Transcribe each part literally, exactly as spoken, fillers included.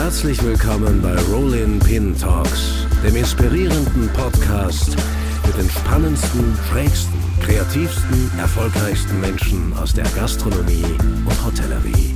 Herzlich willkommen bei Rollin Pin Talks, dem inspirierenden Podcast mit den spannendsten, schrägsten, kreativsten, erfolgreichsten Menschen aus der Gastronomie und Hotellerie.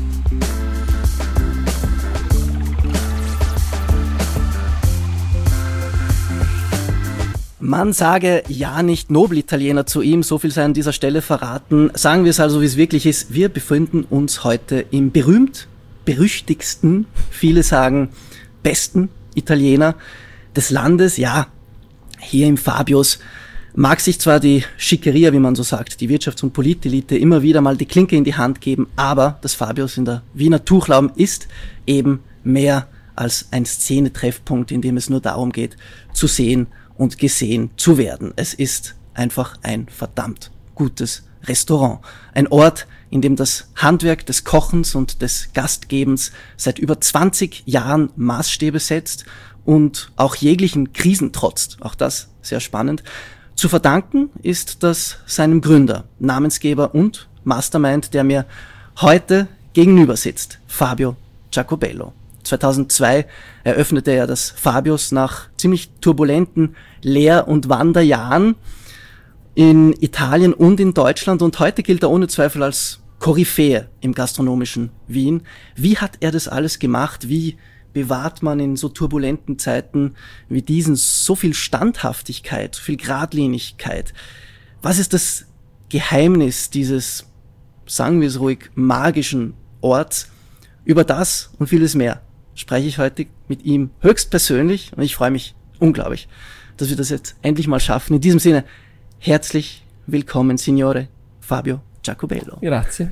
Man sage ja nicht Nobelitaliener zu ihm, so viel sei an dieser Stelle verraten. Sagen wir es also, wie es wirklich ist. Wir befinden uns heute im berühmt, berüchtigsten, viele sagen besten Italiener des Landes. Ja, hier im Fabius mag sich zwar die Schickeria, wie man so sagt, die Wirtschafts- und Politelite immer wieder mal die Klinke in die Hand geben, aber das Fabius in der Wiener Tuchlaum ist eben mehr als ein Szenetreffpunkt, in dem es nur darum geht, zu sehen und gesehen zu werden. Es ist einfach ein verdammt gutes Restaurant. Ein Ort, in dem das Handwerk des Kochens und des Gastgebens seit über zwanzig Jahren Maßstäbe setzt und auch jeglichen Krisen trotzt. Auch das sehr spannend. Zu verdanken ist das seinem Gründer, Namensgeber und Mastermind, der mir heute gegenüber sitzt, Fabio Giacobello. zweitausendzwei eröffnete er das Fabius nach ziemlich turbulenten Lehr- und Wanderjahren in Italien und in Deutschland, und heute gilt er ohne Zweifel als Koryphäe im gastronomischen Wien. Wie hat er das alles gemacht? Wie bewahrt man in so turbulenten Zeiten wie diesen so viel Standhaftigkeit, so viel Geradlinigkeit? Was ist das Geheimnis dieses, sagen wir es ruhig, magischen Orts? Über das und vieles mehr spreche ich heute mit ihm höchstpersönlich, und ich freue mich unglaublich, dass wir das jetzt endlich mal schaffen. In diesem Sinne, herzlich willkommen, Signore Fabio Giacobello. Grazie.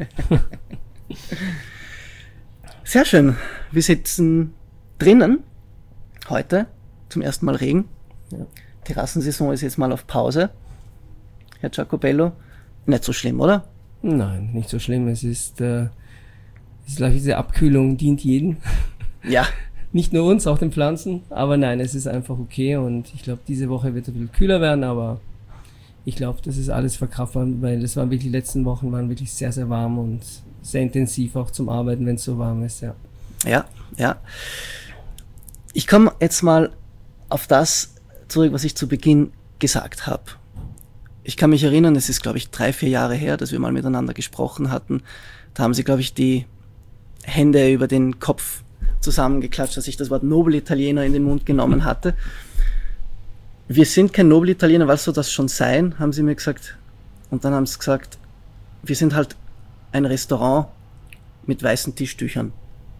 Sehr schön. Wir sitzen drinnen heute, zum ersten Mal Regen. Ja. Terrassensaison ist jetzt mal auf Pause. Herr Giacobello, nicht so schlimm, oder? Nein, nicht so schlimm. Es ist, äh, es ist glaube ich, diese Abkühlung dient jedem. Ja. Nicht nur uns, auch den Pflanzen. Aber nein, es ist einfach okay, und ich glaube, diese Woche wird es ein bisschen kühler werden, aber ich glaube, das ist alles verkraftbar, weil es waren wirklich, die letzten Wochen waren wirklich sehr, sehr warm und sehr intensiv auch zum Arbeiten, wenn es so warm ist, ja. Ja, ja. Ich komme jetzt mal auf das zurück, was ich zu Beginn gesagt habe. Ich kann mich erinnern, es ist, glaube ich, drei, vier Jahre her, dass wir mal miteinander gesprochen hatten. Da haben Sie, glaube ich, die Hände über den Kopf zusammengeklatscht, dass ich das Wort Nobelitaliener in den Mund genommen hatte. Wir sind kein Nobelitaliener, was soll das schon sein, haben sie mir gesagt. Und dann haben sie gesagt, wir sind halt ein Restaurant mit weißen Tischtüchern.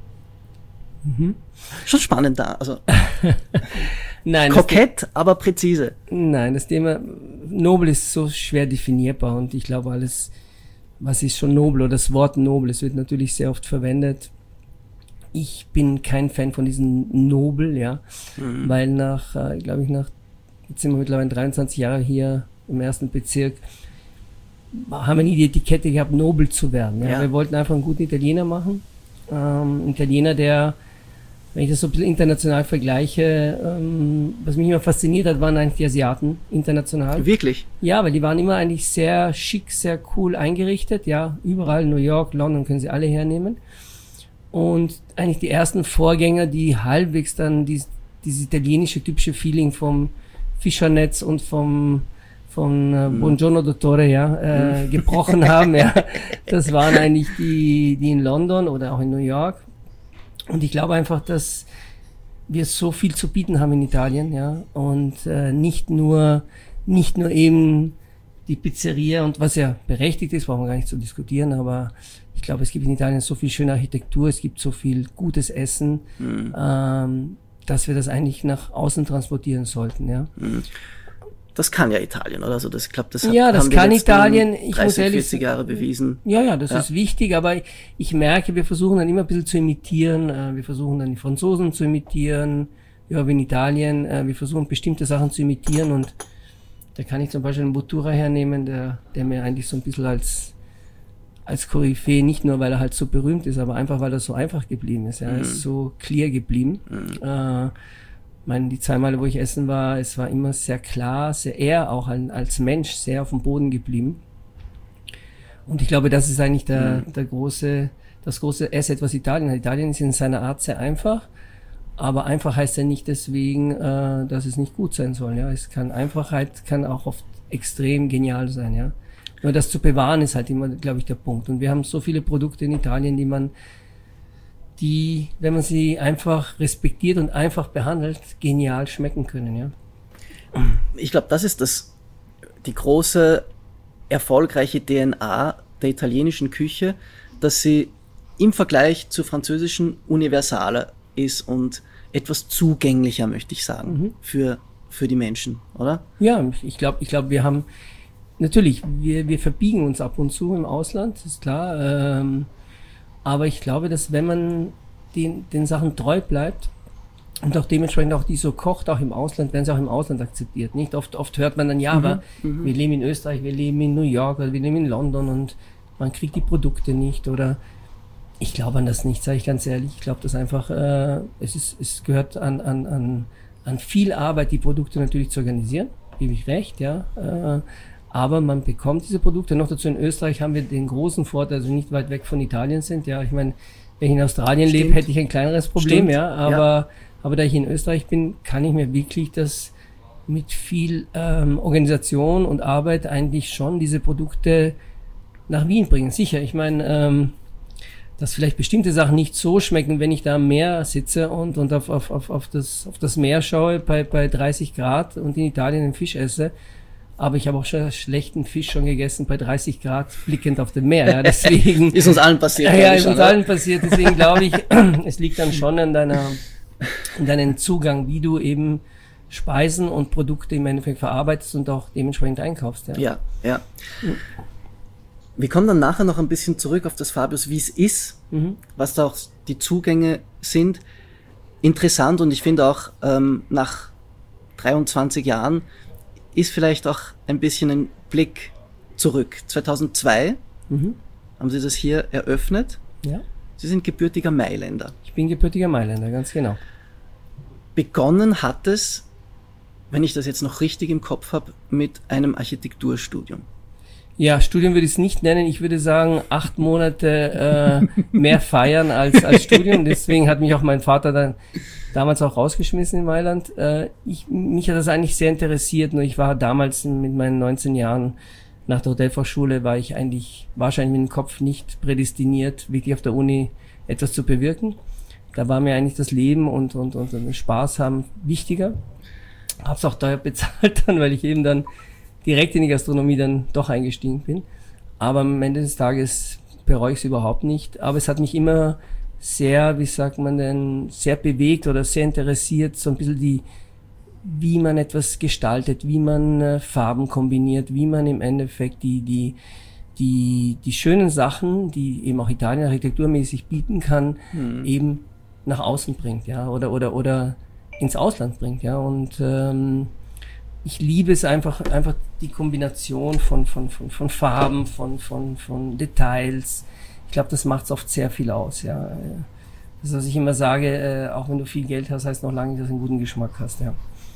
Mhm. Schon spannend da, also nein, kokett, aber präzise. Nein, das Thema Nobel ist so schwer definierbar, und ich glaube, alles, was ist schon nobel, oder das Wort nobel, es wird natürlich sehr oft verwendet. Ich bin kein Fan von diesem Nobel, ja, mhm. weil nach, äh, glaube ich, nach, jetzt sind wir mittlerweile dreiundzwanzig Jahre hier im ersten Bezirk, haben wir nie die Etikette gehabt, nobel zu werden. Ja? Ja. Wir wollten einfach einen guten Italiener machen, ähm, ein Italiener, der, wenn ich das so ein bisschen international vergleiche, ähm, was mich immer fasziniert hat, waren eigentlich die Asiaten international. Wirklich? Ja, weil die waren immer eigentlich sehr schick, sehr cool eingerichtet, ja, überall, New York, London, können sie alle hernehmen. Und eigentlich die ersten Vorgänger, die halbwegs dann dieses, dieses italienische typische Feeling vom Fischernetz und vom von äh, Buongiorno Dottore, ja, äh, gebrochen haben, ja. Das waren eigentlich die, die in London oder auch in New York. Und ich glaube einfach, dass wir so viel zu bieten haben in Italien, ja. Und äh, nicht nur, nicht nur eben die Pizzeria, und was ja berechtigt ist, brauchen wir gar nicht zu diskutieren, aber ich glaube, es gibt in Italien so viel schöne Architektur, es gibt so viel gutes Essen, mhm. ähm, dass wir das eigentlich nach außen transportieren sollten, ja. Mhm. Das kann ja Italien, oder? Also das, ich glaube, das hat, ja, das haben kann die Italien. Ich dreißig, muss ehrlich vierzig Jahre bewiesen. Ja, ja, das ja. ist wichtig, aber ich merke, wir versuchen dann immer ein bisschen zu imitieren. Wir versuchen dann die Franzosen zu imitieren, ja, wie in Italien. Wir versuchen bestimmte Sachen zu imitieren, und da kann ich zum Beispiel einen Bottura hernehmen, der, der mir eigentlich so ein bisschen als, als Koryphäe, nicht nur weil er halt so berühmt ist, aber einfach weil er so einfach geblieben ist. Ja, er mhm. ist so clear geblieben. Mhm. Äh, Ich meine, die zwei Male, wo ich essen war, es war immer sehr klar, sehr er auch als Mensch sehr auf dem Boden geblieben. Und ich glaube, das ist eigentlich der, mhm. der große, das große Asset, was Italien hat. Italien ist in seiner Art sehr einfach, Aber einfach heißt ja nicht deswegen, äh, dass es nicht gut sein soll. Ja, es kann Einfachheit kann auch oft extrem genial sein. Ja, nur das zu bewahren ist halt immer, glaube ich, der Punkt. Und wir haben so viele Produkte in Italien, die man, die, wenn man sie einfach respektiert und einfach behandelt, genial schmecken können. Ja. Ich glaube, das ist das die große erfolgreiche D N A der italienischen Küche, dass sie im Vergleich zur französischen universaler ist und etwas zugänglicher, möchte ich sagen, mhm. für, für die Menschen, oder? Ja, ich glaube, ich glaube, wir haben, natürlich, wir, wir verbiegen uns ab und zu im Ausland, ist klar, ähm, aber ich glaube, dass wenn man den, den Sachen treu bleibt und auch dementsprechend auch die so kocht, auch im Ausland, werden sie auch im Ausland akzeptiert, nicht? Oft, oft hört man dann, ja, mhm. aber mhm. wir leben in Österreich, wir leben in New York oder wir leben in London und man kriegt die Produkte nicht oder ich glaube an das nicht, sage ich ganz ehrlich. Ich glaube, dass einfach, äh, es ist, es gehört an, an, an, an viel Arbeit, die Produkte natürlich zu organisieren, gebe ich recht, ja. Äh, aber man bekommt diese Produkte. Noch dazu in Österreich haben wir den großen Vorteil, also nicht weit weg von Italien sind, ja. Ich meine, wenn ich in Australien Stimmt. lebe, hätte ich ein kleineres Problem, Stimmt. ja. Aber, ja. aber da ich in Österreich bin, kann ich mir wirklich das mit viel ähm, Organisation und Arbeit eigentlich schon diese Produkte nach Wien bringen. Sicher, ich meine, ähm, dass vielleicht bestimmte Sachen nicht so schmecken, wenn ich da am Meer sitze und, und auf, auf, auf, auf, das, auf das Meer schaue bei, bei dreißig Grad und in Italien den Fisch esse. Aber ich habe auch schon schlechten Fisch schon gegessen bei dreißig Grad blickend auf dem Meer. Ja, deswegen ist uns allen passiert. Ja, ist uns oder? allen passiert. Deswegen glaube ich, es liegt dann schon an deiner, an deinem Zugang, wie du eben Speisen und Produkte im Endeffekt verarbeitest und auch dementsprechend einkaufst. Ja, ja. ja. Mhm. Wir kommen dann nachher noch ein bisschen zurück auf das Fabius, wie es ist, mhm. was da auch die Zugänge sind. Interessant und ich finde auch ähm, nach dreiundzwanzig Jahren ist vielleicht auch ein bisschen ein Blick zurück. zweitausendzwei mhm. haben Sie das hier eröffnet. Ja. Sie sind gebürtiger Mailänder. Ich bin gebürtiger Mailänder, ganz genau. Begonnen hat es, wenn ich das jetzt noch richtig im Kopf habe, mit einem Architekturstudium. Ja, Studium würde ich es nicht nennen. Ich würde sagen, acht Monate äh, mehr feiern als als Studium. Deswegen hat mich auch mein Vater dann damals auch rausgeschmissen in Mailand. Äh, ich, mich hat das eigentlich sehr interessiert. Nur ich war damals mit meinen neunzehn Jahren nach der Hotelfachschule, war ich eigentlich wahrscheinlich mit dem Kopf nicht prädestiniert, wirklich auf der Uni etwas zu bewirken. Da war mir eigentlich das Leben und und und, und Spaß haben wichtiger. Hab's auch teuer bezahlt dann, weil ich eben dann direkt in die Gastronomie dann doch eingestiegen bin. Aber am Ende des Tages bereue ich es überhaupt nicht. Aber es hat mich immer sehr, wie sagt man denn, sehr bewegt oder sehr interessiert, so ein bisschen die, wie man etwas gestaltet, wie man äh, Farben kombiniert, wie man im Endeffekt die, die, die, die schönen Sachen, die eben auch Italien architekturmäßig bieten kann, hm. eben nach außen bringt, ja, oder, oder, oder ins Ausland bringt, ja, und, ähm, ich liebe es einfach, einfach die Kombination von, von, von, von Farben, von, von, von Details. Ich glaube, das macht es oft sehr viel aus, ja. Das, was ich immer sage, äh, auch wenn du viel Geld hast, heißt noch lange nicht, dass du einen guten Geschmack hast, ja.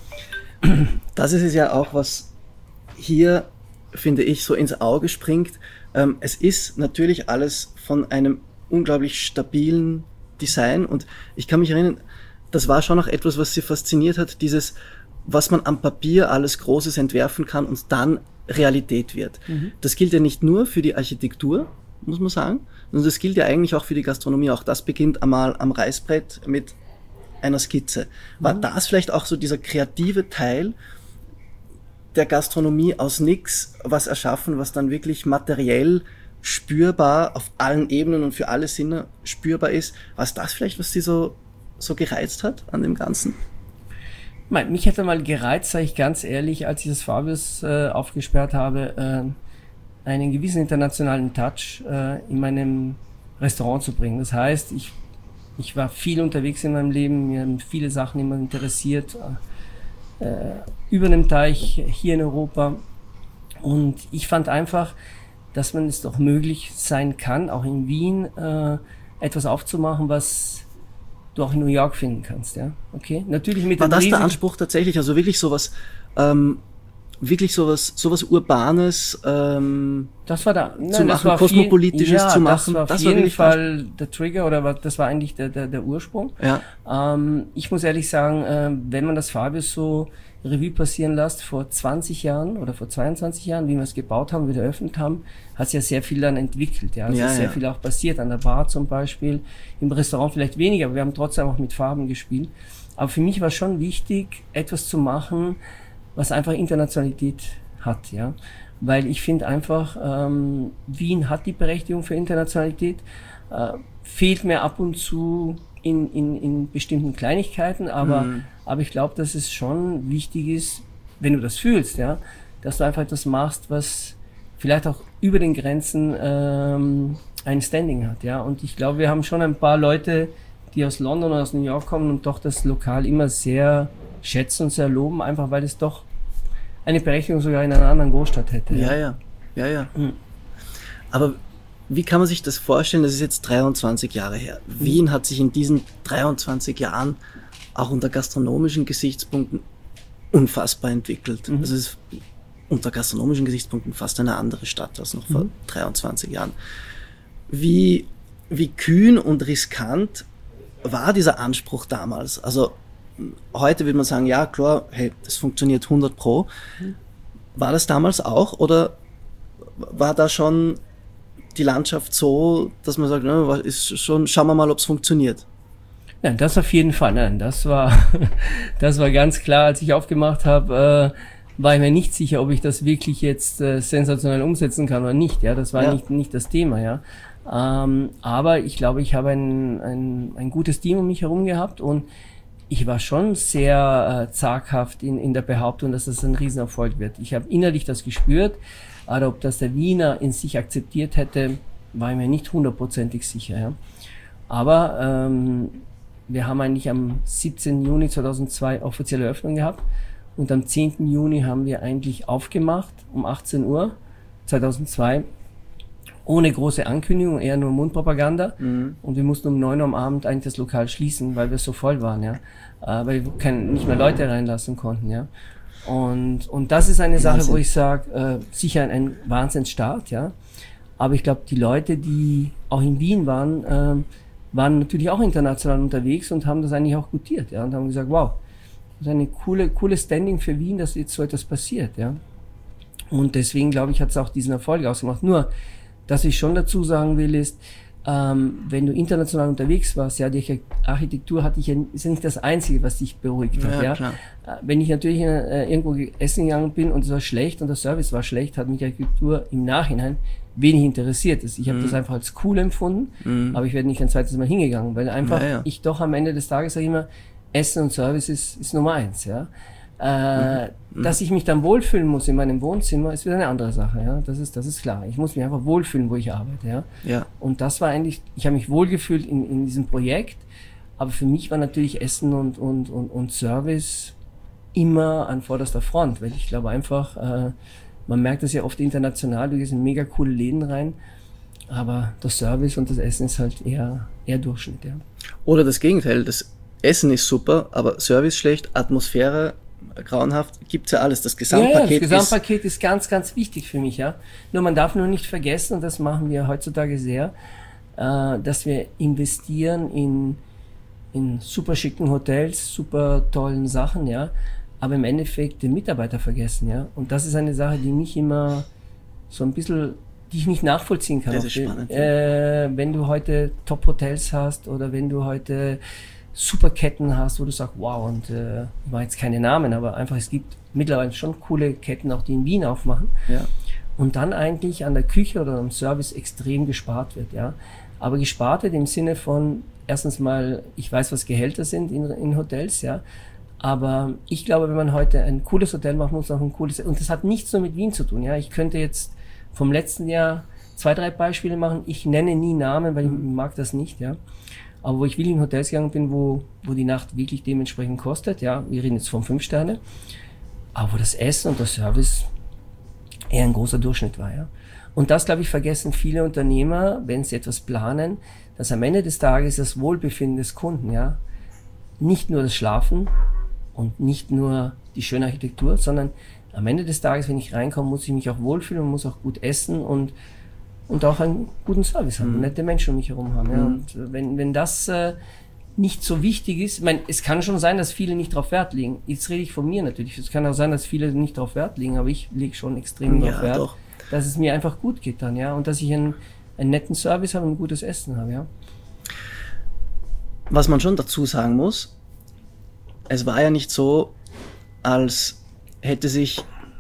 Das ist es ja auch, was hier, finde ich, so ins Auge springt. Ähm, es ist natürlich alles von einem unglaublich stabilen Design und ich kann mich erinnern, das war schon noch etwas, was sie fasziniert hat, dieses was man am Papier alles Großes entwerfen kann und dann Realität wird. Mhm. Das gilt ja nicht nur für die Architektur, muss man sagen, sondern das gilt ja eigentlich auch für die Gastronomie. Auch das beginnt einmal am Reißbrett mit einer Skizze. War mhm. das vielleicht auch so dieser kreative Teil der Gastronomie aus nix, was erschaffen, was dann wirklich materiell spürbar auf allen Ebenen und für alle Sinne spürbar ist? War es das vielleicht, was Sie so, so gereizt hat an dem Ganzen? Mich hätte mal gereizt, sage ich ganz ehrlich, als ich das Fabius äh, aufgesperrt habe, äh, einen gewissen internationalen Touch äh, in meinem Restaurant zu bringen. Das heißt, ich, ich war viel unterwegs in meinem Leben, mir haben viele Sachen immer interessiert, äh, über dem Teich, hier in Europa. Und ich fand einfach, dass man es doch möglich sein kann, auch in Wien äh, etwas aufzumachen, was du auch in New York finden kannst, ja, okay? Natürlich mit War dem das riesigen der Anspruch tatsächlich, also wirklich sowas ähm, wirklich sowas, sowas Urbanes ähm, das war da, nein, zu das machen, war Kosmopolitisches viel, ja, zu machen. Das war auf das jeden war Fall falsch. Der Trigger oder was, das war eigentlich der, der, der Ursprung. Ja. Ähm, ich muss ehrlich sagen, äh, wenn man das Fabius so Revue passieren lässt, vor zwanzig Jahren oder vor zweiundzwanzig Jahren, wie wir es gebaut haben, wieder eröffnet haben, hat sich ja sehr viel dann entwickelt. Ja, es ja, ist sehr ja. viel auch passiert, an der Bar zum Beispiel, im Restaurant vielleicht weniger, aber wir haben trotzdem auch mit Farben gespielt. Aber für mich war schon wichtig, etwas zu machen, was einfach Internationalität hat, ja. Weil ich finde einfach, ähm, Wien hat die Berechtigung für Internationalität, äh, fehlt mir ab und zu in, in, in bestimmten Kleinigkeiten, aber, mhm. aber ich glaube, dass es schon wichtig ist, wenn du das fühlst, ja, dass du einfach etwas machst, was vielleicht auch über den Grenzen ähm, ein Standing hat, ja. Und ich glaube, wir haben schon ein paar Leute, die aus London oder aus New York kommen und doch das Lokal immer sehr schätzen und sehr loben, einfach weil es doch eine Berechtigung sogar in einer anderen Großstadt hätte. Ja, ja, ja, ja. Mhm. Aber wie kann man sich das vorstellen? Das ist jetzt dreiundzwanzig Jahre her. Mhm. Wien hat sich in diesen dreiundzwanzig Jahren auch unter gastronomischen Gesichtspunkten unfassbar entwickelt. Mhm. Also es ist unter gastronomischen Gesichtspunkten fast eine andere Stadt als noch vor mhm. dreiundzwanzig Jahren. Wie, wie kühn und riskant war dieser Anspruch damals? Also heute würde man sagen, ja klar, hey, das funktioniert hundert Pro. War das damals auch oder war da schon die Landschaft so, dass man sagt, na, ist schon, schauen wir mal, ob es funktioniert? Nein, das auf jeden Fall. Nein, das war, das war ganz klar, als ich aufgemacht habe, äh, war ich mir nicht sicher, ob ich das wirklich jetzt äh, sensationell umsetzen kann oder nicht. Ja, das war ja. nicht nicht das Thema. Ja. Ähm, aber ich glaube, ich habe ein, ein, ein gutes Team um mich herum gehabt und ich war schon sehr äh, zaghaft in, in der Behauptung, dass das ein Riesenerfolg wird. Ich habe innerlich das gespürt, aber ob das der Wiener in sich akzeptiert hätte, war ich mir nicht hundertprozentig sicher. Ja. Aber ähm, wir haben eigentlich am siebzehnten Juni zweitausendzwei offizielle Eröffnung gehabt und am zehnten Juni haben wir eigentlich aufgemacht um achtzehn Uhr zweitausendzwei. Ohne große Ankündigung, eher nur Mundpropaganda. Mhm. Und wir mussten um neun Uhr am Abend eigentlich das Lokal schließen, weil wir so voll waren, ja. Äh, weil wir kein, nicht mehr Leute reinlassen konnten, ja. Und, und das ist eine Sache, Wahnsinn. Wo ich sage, äh, sicher ein, ein Wahnsinnsstart, ja. Aber ich glaube, die Leute, die auch in Wien waren, äh, waren natürlich auch international unterwegs und haben das eigentlich auch gutiert, ja. Und haben gesagt, wow, das ist eine coole, coole Standing für Wien, dass jetzt so etwas passiert, ja. Und deswegen, glaube ich, hat es auch diesen Erfolg ausgemacht. Nur, dass ich schon dazu sagen will, ist, ähm, wenn du international unterwegs warst, ja, die Architektur hatte ich ja, ist ja nicht das Einzige, was dich beruhigt hat, ja. ja? Äh, wenn ich natürlich in, äh, irgendwo essen gegangen bin und es war schlecht und der Service war schlecht, hat mich die Architektur im Nachhinein wenig interessiert. Also ich habe mhm. das einfach als cool empfunden, mhm. aber ich werde nicht ein zweites Mal hingegangen, weil einfach ja, ja. ich doch am Ende des Tages sage immer, Essen und Service ist, ist Nummer eins, ja. Äh, mhm. Dass ich mich dann wohlfühlen muss in meinem Wohnzimmer, ist wieder eine andere Sache, ja. Das ist, das ist klar. Ich muss mich einfach wohlfühlen, wo ich arbeite, ja. ja. Und das war eigentlich, ich habe mich wohlgefühlt in, in diesem Projekt, aber für mich war natürlich Essen und, und, und, und Service immer an vorderster Front, weil ich glaube einfach, äh, man merkt das ja oft international, du gehst in mega coole Läden rein, aber das Service und das Essen ist halt eher, eher Durchschnitt, ja. Oder das Gegenteil, das Essen ist super, aber Service schlecht, Atmosphäre grauenhaft, gibt's ja alles. Das Gesamtpaket, ja, das Gesamtpaket ist, ist ganz, ganz wichtig für mich, ja. Nur man darf nur nicht vergessen, und das machen wir heutzutage sehr, äh, dass wir investieren in, in super schicken Hotels, super tollen Sachen, ja, aber im Endeffekt den Mitarbeiter vergessen, ja. Und das ist eine Sache, die mich immer so ein bisschen, die ich nicht nachvollziehen kann. Das ist spannend. Äh, wenn du heute Top-Hotels hast oder wenn du heute Superketten hast, wo du sagst, wow, und äh, ich mache jetzt keine Namen, aber einfach, es gibt mittlerweile schon coole Ketten, auch die in Wien aufmachen. Ja. Und dann eigentlich an der Küche oder am Service extrem gespart wird, ja. Aber gespart wird im Sinne von, erstens mal, ich weiß, was Gehälter sind in, in Hotels, ja. Aber ich glaube, wenn man heute ein cooles Hotel macht, muss man auch ein cooles, und das hat nichts nur mit Wien zu tun, ja. Ich könnte jetzt vom letzten Jahr zwei, drei Beispiele machen. Ich nenne nie Namen, weil ich mag das nicht, ja. Aber wo ich wirklich in Hotels gegangen bin, wo, wo die Nacht wirklich dementsprechend kostet, ja, wir reden jetzt von fünf Sterne, aber wo das Essen und der Service eher ein großer Durchschnitt war, ja. Und das, glaube ich, vergessen viele Unternehmer, wenn sie etwas planen, dass am Ende des Tages das Wohlbefinden des Kunden, ja, nicht nur das Schlafen und nicht nur die schöne Architektur, sondern am Ende des Tages, wenn ich reinkomme, muss ich mich auch wohlfühlen und muss auch gut essen und und auch einen guten Service haben, mhm. nette Menschen um mich herum haben. Ja. Und wenn wenn das äh, nicht so wichtig ist, ich meine, es kann schon sein, dass viele nicht drauf Wert legen. Jetzt rede ich von mir natürlich. Es kann auch sein, dass viele nicht drauf Wert legen, aber ich lege schon extrem ja, drauf Wert, doch. dass es mir einfach gut geht dann, ja, und dass ich einen, einen netten Service habe und ein gutes Essen habe, ja. Was man schon dazu sagen muss, es war ja nicht so, als hätte sich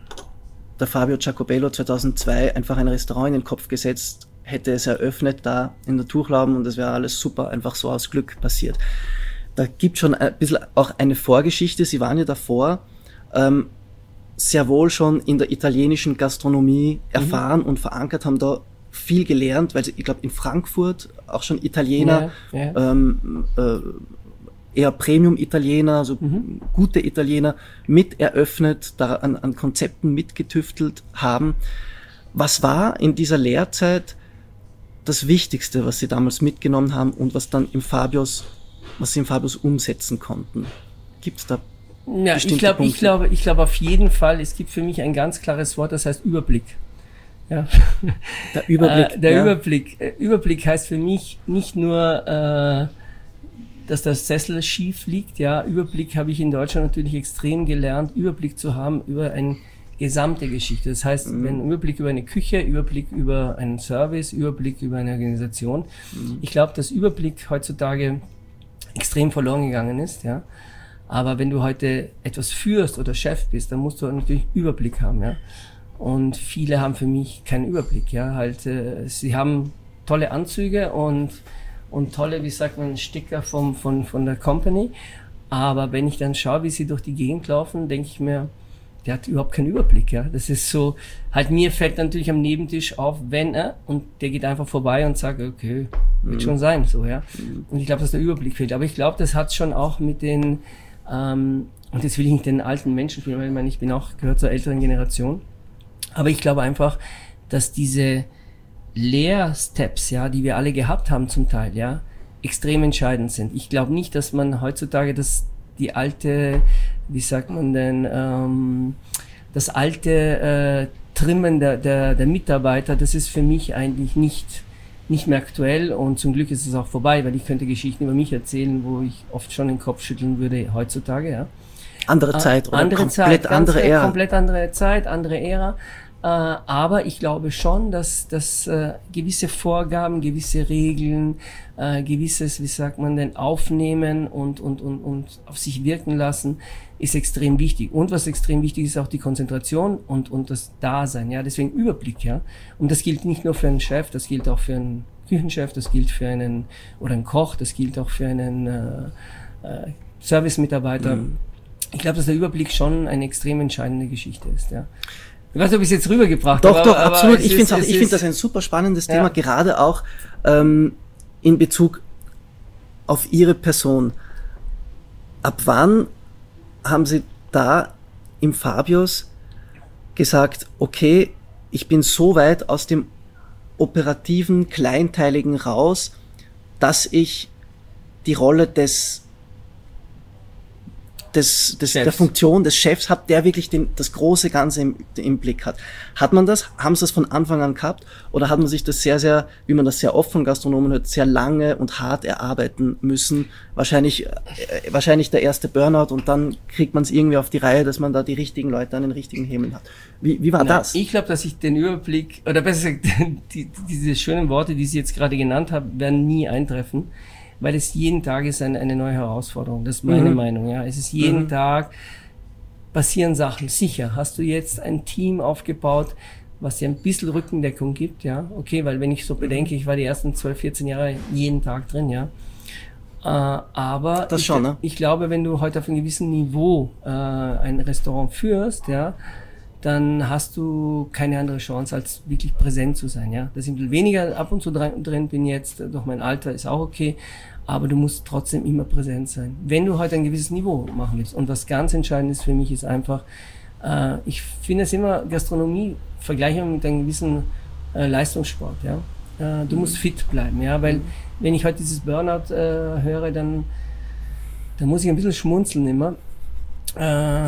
der Fabio Jacobello zweitausendzwei einfach ein Restaurant in den Kopf gesetzt, hätte es eröffnet da in der Tuchlauben und es wäre alles super, einfach so aus Glück passiert. Da gibt schon ein bisschen auch eine Vorgeschichte. Sie waren ja davor ähm, sehr wohl schon in der italienischen Gastronomie erfahren mhm. und verankert, haben da viel gelernt, weil sie, ich glaube, in Frankfurt auch schon Italiener, ja, ja. Ähm, äh, eher Premium-Italiener, also mhm. gute Italiener mit eröffnet, da an, an Konzepten mitgetüftelt haben. Was war in dieser Lehrzeit das Wichtigste, was Sie damals mitgenommen haben und was dann im Fabius, was Sie im Fabius umsetzen konnten? Gibt es da ja, bestimmte ich glaube, ich glaube, ich glaube auf jeden Fall, es gibt für mich ein ganz klares Wort, das heißt Überblick. Ja. Der Überblick. Äh, der ja. Überblick. Äh, Überblick heißt für mich nicht nur, äh, dass der Sessel schief liegt. Ja, Überblick habe ich in Deutschland natürlich extrem gelernt, Überblick zu haben über eine gesamte Geschichte. Das heißt, mhm. wenn Überblick über eine Küche, Überblick über einen Service, Überblick über eine Organisation. Mhm. Ich glaube, dass Überblick heutzutage extrem verloren gegangen ist. Ja, aber wenn du heute etwas führst oder Chef bist, dann musst du natürlich Überblick haben. Ja. Und viele haben für mich keinen Überblick, ja, halt, äh, sie haben tolle Anzüge und, und tolle, wie sagt man, Sticker vom, von, von der Company. Aber wenn ich dann schaue, wie sie durch die Gegend laufen, denke ich mir, der hat überhaupt keinen Überblick, ja. Das ist so, halt mir fällt natürlich am Nebentisch auf, wenn er, und der geht einfach vorbei und sagt, okay, wird mhm. schon sein, so, ja. Mhm. Und ich glaube, dass der Überblick fehlt. Aber ich glaube, das hat schon auch mit den, ähm, und jetzt will ich nicht den alten Menschen spielen, weil ich meine, ich bin auch, gehört zur älteren Generation. Aber ich glaube einfach, dass diese Lehrsteps, ja, die wir alle gehabt haben zum Teil, ja, extrem entscheidend sind. Ich glaube nicht, dass man heutzutage das, die alte, wie sagt man denn, ähm, das alte äh, Trimmen der, der, der Mitarbeiter, das ist für mich eigentlich nicht, nicht mehr aktuell und zum Glück ist es auch vorbei, weil ich könnte Geschichten über mich erzählen, wo ich oft schon den Kopf schütteln würde heutzutage, ja. Andere Zeit oder andere komplett Zeit, andere Ära. Komplett andere Zeit, andere Ära. Äh, aber ich glaube schon, dass, dass äh, gewisse Vorgaben, gewisse Regeln, äh, gewisses, wie sagt man denn, aufnehmen und, und, und, und auf sich wirken lassen, ist extrem wichtig. Und was extrem wichtig ist, auch die Konzentration und, und das Dasein. Ja, deswegen Überblick, ja. Und das gilt nicht nur für einen Chef, das gilt auch für einen Küchenchef, das gilt für einen, oder einen Koch, das gilt auch für einen äh, äh, Service-Mitarbeiter. Mhm. Ich glaube, dass der Überblick schon eine extrem entscheidende Geschichte ist, ja. Ich weiß nicht, ob ich es jetzt rübergebracht habe. Doch, aber, doch, aber absolut. Ich finde ich finde das ein super spannendes ja. Thema, gerade auch ähm, in Bezug auf Ihre Person. Ab wann haben Sie da im Fabius gesagt, okay, ich bin so weit aus dem operativen, kleinteiligen raus, dass ich die Rolle des Des, des, der Funktion des Chefs hat, der wirklich den, das große Ganze im, im Blick hat. Hat man das? Haben Sie das von Anfang an gehabt? Oder hat man sich das sehr, sehr, wie man das sehr oft von Gastronomen hört, sehr lange und hart erarbeiten müssen? Wahrscheinlich, äh, wahrscheinlich der erste Burnout und dann kriegt man es irgendwie auf die Reihe, dass man da die richtigen Leute an den richtigen Hebeln hat. Wie, wie war Na, das? Ich glaube, dass ich den Überblick, oder besser gesagt, die, diese schönen Worte, die Sie jetzt gerade genannt haben, werden nie eintreffen. Weil es jeden Tag ist eine, eine neue Herausforderung. Das ist meine mhm. Meinung, ja. Es ist jeden mhm. Tag passieren Sachen. Sicher, hast du jetzt ein Team aufgebaut, was dir ein bisschen Rückendeckung gibt, ja. Okay, weil wenn ich so bedenke, ich war die ersten zwölf, vierzehn Jahre jeden Tag drin, ja. Äh, aber das ich, schon, ne? ich glaube, wenn du heute auf einem gewissen Niveau äh, ein Restaurant führst, ja, dann hast du keine andere Chance, als wirklich präsent zu sein, ja. Da sind ein weniger ab und zu drin, drin bin jetzt, durch mein Alter ist auch okay, aber du musst trotzdem immer präsent sein, wenn du heute ein gewisses Niveau machen willst. Und was ganz entscheidend ist für mich, ist einfach, äh, ich finde es immer, Gastronomie vergleiche mit einem gewissen äh, Leistungssport, ja. Äh, du mhm. musst fit bleiben, ja, weil mhm. wenn ich heute dieses Burnout äh, höre, dann, dann muss ich ein bisschen schmunzeln immer. Äh,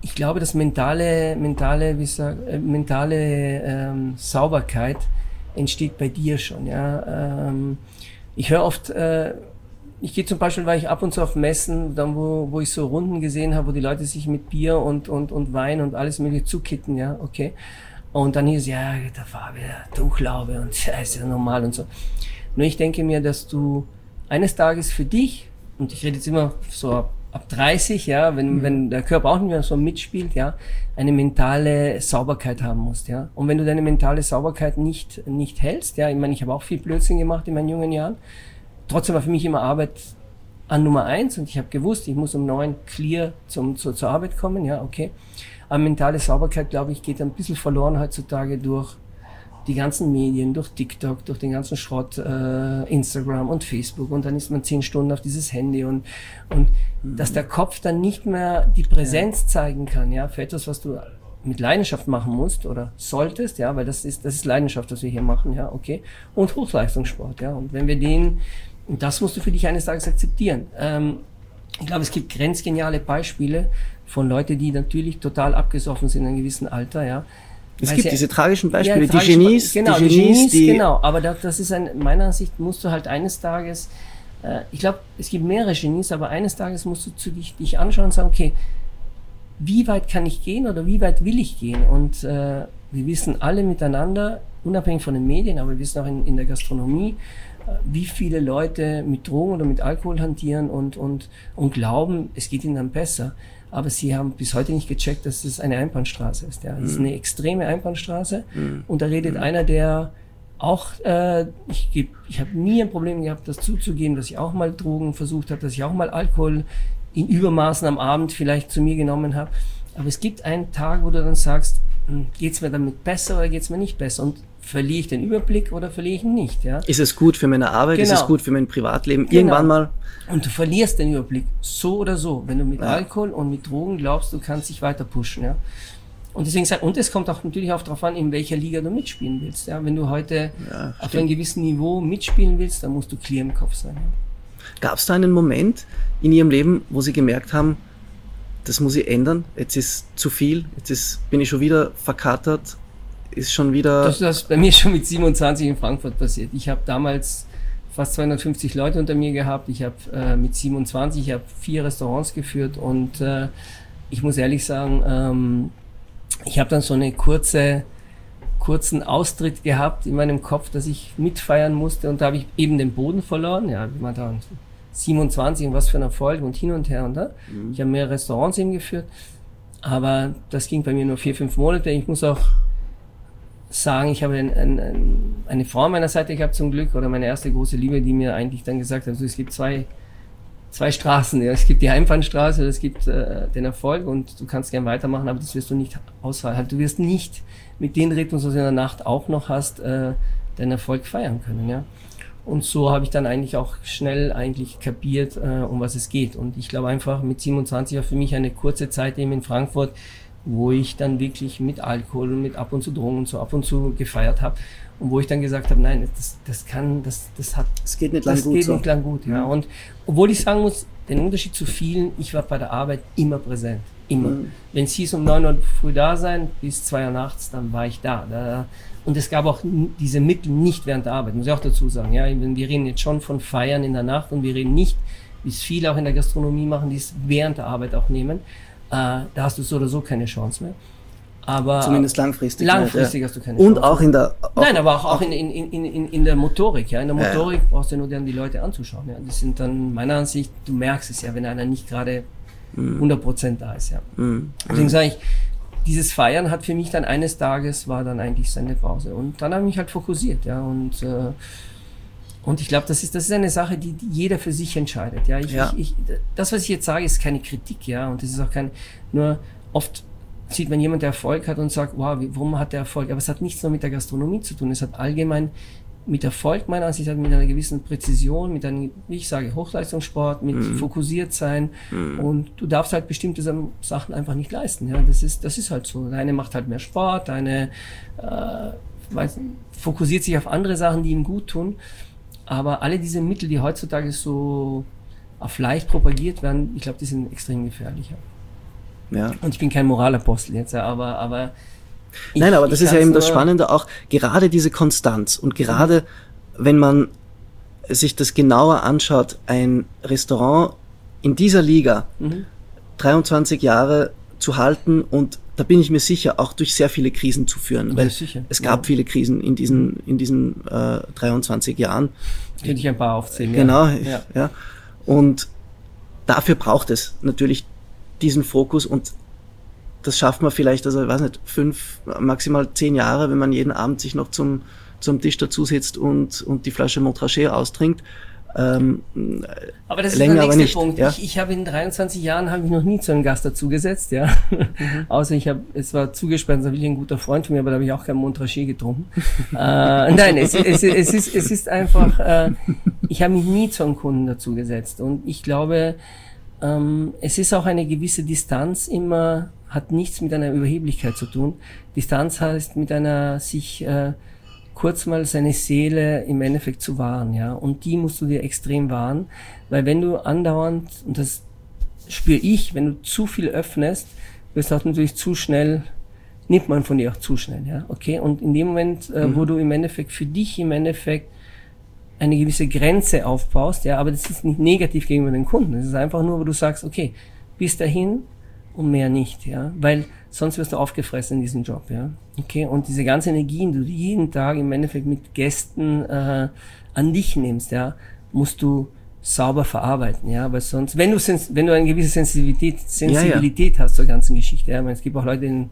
ich glaube, dass mentale, mentale, wie sag, äh, mentale ähm, Sauberkeit entsteht bei dir schon. Ja, ähm, ich höre oft, äh, ich gehe zum Beispiel, weil ich ab und zu auf Messen, dann wo, wo ich so Runden gesehen habe, wo die Leute sich mit Bier und und und Wein und alles mögliche zukitten, ja, okay. Und dann hieß ja, da war wieder Durchlaube und ja, ist ja normal und so. Nur ich denke mir, dass du eines Tages für dich, und ich rede jetzt immer so ab, ab dreißig, ja, wenn, mhm. wenn der Körper auch nicht mehr so mitspielt, ja, eine mentale Sauberkeit haben musst, ja. Und wenn du deine mentale Sauberkeit nicht, nicht hältst, ja, ich meine, ich habe auch viel Blödsinn gemacht in meinen jungen Jahren, trotzdem war für mich immer Arbeit an Nummer eins und ich habe gewusst, ich muss um neun clear zum, zur, zur Arbeit kommen, ja, okay. Aber mentale Sauberkeit, glaube ich, geht ein bisschen verloren heutzutage durch die ganzen Medien, durch TikTok, durch den ganzen Schrott, äh, Instagram und Facebook und dann ist man zehn Stunden auf dieses Handy und, und mhm. dass der Kopf dann nicht mehr die Präsenz ja. zeigen kann, ja, für etwas, was du mit Leidenschaft machen musst oder solltest, ja, weil das ist, das ist Leidenschaft, was wir hier machen, ja, okay, und Hochleistungssport, ja, und wenn wir den, und das musst du für dich eines Tages akzeptieren. Ähm, ich glaube, es gibt grenzgeniale Beispiele von Leuten, die natürlich total abgesoffen sind in einem gewissen Alter, ja. Es gibt ja, diese tragischen Beispiele, ja, die Genies, genau, die Genies, die... Genau, aber das, das ist ein, meiner Ansicht musst du halt eines Tages, äh, ich glaube, es gibt mehrere Genies, aber eines Tages musst du zu dich, dich anschauen und sagen, okay, wie weit kann ich gehen oder wie weit will ich gehen? Und äh, wir wissen alle miteinander, unabhängig von den Medien, aber wir wissen auch in, in der Gastronomie, äh, wie viele Leute mit Drogen oder mit Alkohol hantieren und, und, und glauben, es geht ihnen dann besser. Aber sie haben bis heute nicht gecheckt, dass es eine Einbahnstraße ist. Ja, es ist eine extreme Einbahnstraße. Mm. Und da redet mm. einer, der auch, äh, ich, geb, ich habe nie ein Problem gehabt, das zuzugeben, dass ich auch mal Drogen versucht habe, dass ich auch mal Alkohol in Übermaßen am Abend vielleicht zu mir genommen habe. Aber es gibt einen Tag, wo du dann sagst, geht's mir damit besser oder geht's mir nicht besser? Und verliere ich den Überblick oder verliere ich ihn nicht? Ja? Ist es gut für meine Arbeit? Genau. Ist es gut für mein Privatleben? Genau. Irgendwann mal. Und du verlierst den Überblick, so oder so, wenn du mit ja. Alkohol und mit Drogen glaubst, du kannst dich weiter pushen. Ja? Und deswegen sagt, und es kommt auch natürlich auch darauf an, in welcher Liga du mitspielen willst. Ja? Wenn du heute ja, auf einem gewissen Niveau mitspielen willst, dann musst du clear im Kopf sein. Ja? Gab es da einen Moment in Ihrem Leben, wo Sie gemerkt haben, das muss ich ändern, jetzt ist zu viel, jetzt ist, bin ich schon wieder verkatert, ist schon wieder... Das ist bei mir schon mit siebenundzwanzig in Frankfurt passiert. Ich habe damals fast zweihundertfünfzig Leute unter mir gehabt, ich habe äh, mit siebenundzwanzig, ich habe vier Restaurants geführt und äh, ich muss ehrlich sagen, ähm, ich habe dann so eine kurze, kurzen Austritt gehabt in meinem Kopf, dass ich mitfeiern musste und da habe ich eben den Boden verloren, ja, wie man da siebenundzwanzig und was für ein Erfolg und hin und her und da. Mhm. Ich habe mehrere Restaurants eben geführt, aber das ging bei mir nur vier, fünf Monate. Ich muss auch sagen, ich habe ein, ein, ein, eine Frau an meiner Seite gehabt zum Glück, oder meine erste große Liebe, die mir eigentlich dann gesagt hat, also es gibt zwei, zwei Straßen, ja. Es gibt die Heimfahnstraße, oder es gibt äh, den Erfolg und du kannst gern weitermachen, aber das wirst du nicht aushalten. Du wirst nicht mit den Rhythmus, was du in der Nacht auch noch hast, äh, deinen Erfolg feiern können, ja. Und so habe ich dann eigentlich auch schnell eigentlich kapiert, äh, um was es geht. Und ich glaube einfach, mit siebenundzwanzig war für mich eine kurze Zeit eben in Frankfurt, wo ich dann wirklich mit Alkohol und mit ab und zu Drogen und so ab und zu gefeiert habe. Und wo ich dann gesagt habe, nein, das, das kann, das, das hat, es geht nicht lang gut. Das geht so. nicht lang gut, ja. Und obwohl ich sagen muss, den Unterschied zu vielen, ich war bei der Arbeit immer präsent. Immer. Mhm. Wenn es hieß, um neun Uhr früh da sein, bis zwei Uhr nachts, dann war ich da. da Und es gab auch diese Mittel nicht während der Arbeit, muss ich auch dazu sagen. Ja, wir reden jetzt schon von Feiern in der Nacht und wir reden nicht, wie es viele auch in der Gastronomie machen, die es während der Arbeit auch nehmen. Äh, da hast du so oder so keine Chance mehr. Aber zumindest langfristig. Langfristig ja. hast du keine und Chance. Und auch in der... Auch Nein, aber auch, auch in, in, in, in, in der Motorik. Ja, in der Motorik ja. brauchst du nur dann die Leute anzuschauen. Ja, das sind dann, meiner Ansicht, du merkst es ja, wenn einer nicht gerade mm. hundert Prozent da ist. Ja. Mm. Deswegen sage ich, dieses Feiern hat für mich dann eines Tages war dann eigentlich seine Pause. Und dann habe ich mich halt fokussiert, ja. Und, äh, und ich glaube, das ist, das ist eine Sache, die, die jeder für sich entscheidet, ja. Ich, ja. Ich, ich, das, was ich jetzt sage, ist keine Kritik, ja. Und das ist auch kein, nur oft sieht man jemand, der Erfolg hat und sagt, wow, wie, warum hat der Erfolg? Aber es hat nichts nur mit der Gastronomie zu tun. Es hat allgemein mit Erfolg, meiner Ansicht nach, mit einer gewissen Präzision, mit einem, wie ich sage, Hochleistungssport, mit mm. fokussiert sein. Mm. Und du darfst halt bestimmte Sachen einfach nicht leisten. Ja, das ist, das ist halt so. Der eine macht halt mehr Sport, der eine äh, weiß, fokussiert sich auf andere Sachen, die ihm gut tun. Aber alle diese Mittel, die heutzutage so auf leicht propagiert werden, ich glaube, die sind extrem gefährlich. Ja. Ja. Und ich bin kein Moralapostel jetzt, aber, aber ich, Nein, aber das ist ja eben das nur, Spannende auch, gerade diese Konstanz und gerade wenn man sich das genauer anschaut, ein Restaurant in dieser Liga mhm. dreiundzwanzig Jahre zu halten und da bin ich mir sicher, auch durch sehr viele Krisen zu führen, weil sicher. es gab ja. viele Krisen in diesen, in diesen äh, dreiundzwanzig Jahren. Könnte ich ein paar aufzählen. Genau, ja. Ich, ja. ja. Und dafür braucht es natürlich diesen Fokus und das schafft man vielleicht, also ich weiß nicht, fünf, maximal zehn Jahre, wenn man jeden Abend sich noch zum, zum Tisch dazu sitzt und, und die Flasche Montrachet austrinkt. Ähm, aber das ist länger, der nächste nicht, Punkt. Ja? Ich, ich habe in dreiundzwanzig Jahren habe ich noch nie zu einem Gast dazugesetzt, ja. Mhm. Außer ich habe, es war zugesperrt, da will ich ein guter Freund von mir, aber da habe ich auch kein Montrachet getrunken. äh, nein, es, es, es, ist, es ist einfach, äh, ich habe mich nie zu einem Kunden dazugesetzt und ich glaube, ähm, es ist auch eine gewisse Distanz immer, hat nichts mit einer Überheblichkeit zu tun. Distanz heißt mit einer sich äh, kurz mal seine Seele im Endeffekt zu wahren, ja. Und die musst du dir extrem wahren, weil wenn du andauernd, und das spüre ich, wenn du zu viel öffnest, wirst du auch natürlich zu schnell, nimmt man von dir auch zu schnell, ja. Okay? Und in dem Moment, äh, mhm. wo du im Endeffekt für dich im Endeffekt eine gewisse Grenze aufbaust, ja, aber das ist nicht negativ gegenüber den Kunden. Das ist einfach nur, wo du sagst, okay, bis dahin und mehr nicht, ja. Weil sonst wirst du aufgefressen in diesem Job, ja. Okay, und diese ganze Energien, die du jeden Tag im Endeffekt mit Gästen äh, an dich nimmst, ja, musst du sauber verarbeiten, ja, weil sonst, wenn du sens- wenn du eine gewisse Sensibilität, Sensibilität ja, ja. hast zur ganzen Geschichte, ja, ich meine, es gibt auch Leute, denen,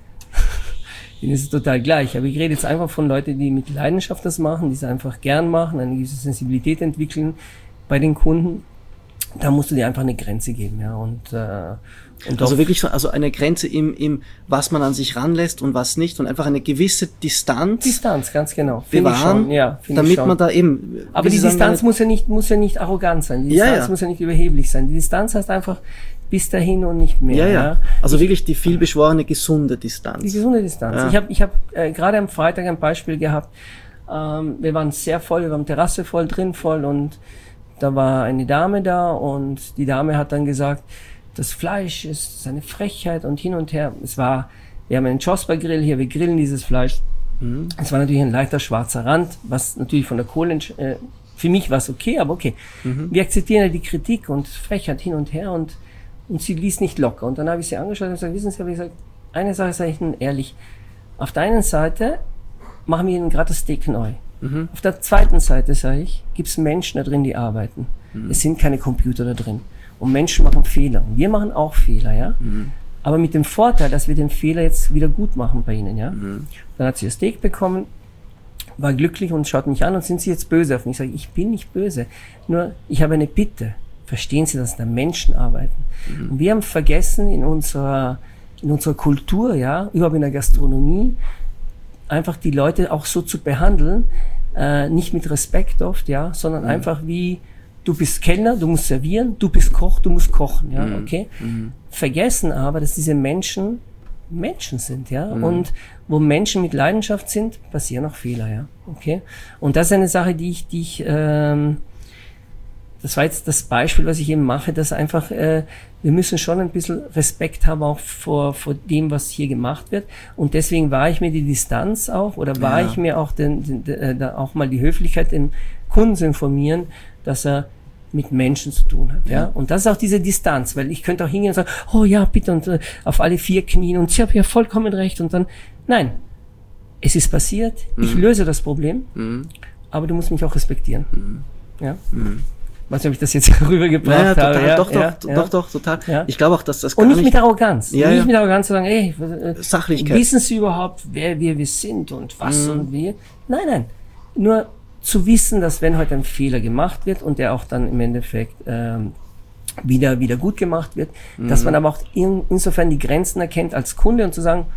denen ist es total gleich, aber ich rede jetzt einfach von Leuten, die mit Leidenschaft das machen, die es einfach gern machen, eine gewisse Sensibilität entwickeln bei den Kunden. Da musst du dir einfach eine Grenze geben, ja, und, äh, und also wirklich so, also eine Grenze im, im, was man an sich ranlässt und was nicht und einfach eine gewisse Distanz. Distanz, ganz genau. Bewahren, schon, ja, damit man da eben. Aber die Distanz muss ja nicht, muss ja nicht arrogant sein. Die ja, Distanz ja. muss ja nicht überheblich sein. Die Distanz heißt einfach bis dahin und nicht mehr. Ja, ja. ja. Also ich, wirklich die vielbeschworene gesunde Distanz. Die gesunde Distanz. Ja. Ich habe, ich habe äh, gerade am Freitag ein Beispiel gehabt. Ähm, wir waren sehr voll, wir waren Terrasse voll, drin voll und da war eine Dame da und die Dame hat dann gesagt, das Fleisch ist eine Frechheit und hin und her. Es war, wir haben einen Josper-Grill hier, wir grillen dieses Fleisch. Mhm. Es war natürlich ein leichter schwarzer Rand, was natürlich von der Kohle, äh, für mich war es okay, aber okay. Mhm. Wir akzeptieren ja die Kritik und Frechheit hin und her und, und sie ließ nicht locker. Und dann habe ich sie angeschaut und gesagt, wissen Sie, habe ich gesagt, eine Sache sage ich Ihnen ehrlich. Auf der einen Seite machen wir Ihnen gerade das Steak neu. Mhm. Auf der zweiten Seite, sage ich, gibt es Menschen da drin, die arbeiten. Mhm. Es sind keine Computer da drin. Und Menschen machen Fehler. Und wir machen auch Fehler, ja. Mhm. Aber mit dem Vorteil, dass wir den Fehler jetzt wieder gut machen bei ihnen, ja. Mhm. Dann hat sie ihr Steak bekommen, war glücklich und schaut mich an und sind Sie jetzt böse auf mich? Ich sage, ich bin nicht böse. Nur, ich habe eine Bitte. Verstehen Sie, dass da Menschen arbeiten? Mhm. Und wir haben vergessen in unserer, in unserer Kultur, ja, überhaupt in der Gastronomie, einfach die Leute auch so zu behandeln, äh, nicht mit Respekt oft, ja, sondern mhm. einfach wie, du bist Kellner, du musst servieren, du bist Koch, du musst kochen, ja, mhm. okay? Mhm. Vergessen aber, dass diese Menschen Menschen sind, ja, mhm. und wo Menschen mit Leidenschaft sind, passieren auch Fehler, ja, okay? Und das ist eine Sache, die ich, die ich, ähm, das war jetzt das Beispiel, was ich eben mache, dass einfach, äh, wir müssen schon ein bisschen Respekt haben auch vor, vor dem, was hier gemacht wird. Und deswegen war ich mir die Distanz auch, oder war ja. ich mir auch den, den, den, den, auch mal die Höflichkeit, den Kunden zu informieren, dass er mit Menschen zu tun hat, ja. ja. Und das ist auch diese Distanz, weil ich könnte auch hingehen und sagen, oh ja, bitte, und äh, auf alle vier Knien und Sie haben ja vollkommen recht und dann, nein, es ist passiert, mhm. ich löse das Problem, mhm. aber du musst mich auch respektieren, mhm. ja. Mhm. Was habe ich das jetzt rübergebracht naja, total, habe? Ja, doch, doch, ja, doch, ja. doch, doch, total. Ja. Ich glaube auch, dass das gar Und nicht, nicht mit Arroganz. Ja, nicht ja. mit Arroganz zu sagen, ey, äh, Sachlichkeit. Wissen Sie überhaupt, wer wir, wir sind und was mhm. und wir? Nein, nein. Nur zu wissen, dass wenn heute ein Fehler gemacht wird und der auch dann im Endeffekt ähm, wieder, wieder gut gemacht wird, mhm. dass man aber auch in, insofern die Grenzen erkennt als Kunde und zu sagen,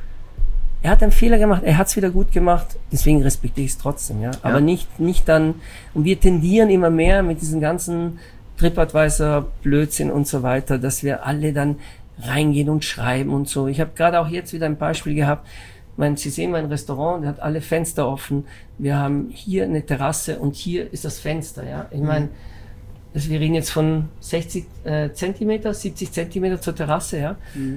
er hat einen Fehler gemacht, er hat es wieder gut gemacht, deswegen respektiere ich es trotzdem, ja. Aber ja. nicht, nicht dann, und wir tendieren immer mehr mit diesen ganzen TripAdvisor, Blödsinn und so weiter, dass wir alle dann reingehen und schreiben und so. Ich habe gerade auch jetzt wieder ein Beispiel gehabt. Ich meine, Sie sehen mein Restaurant, der hat alle Fenster offen. Wir haben hier eine Terrasse und hier ist das Fenster. Ja, ich meine, das, wir reden jetzt von sechzig äh, Zentimeter, siebzig Zentimeter zur Terrasse. Ja, mhm.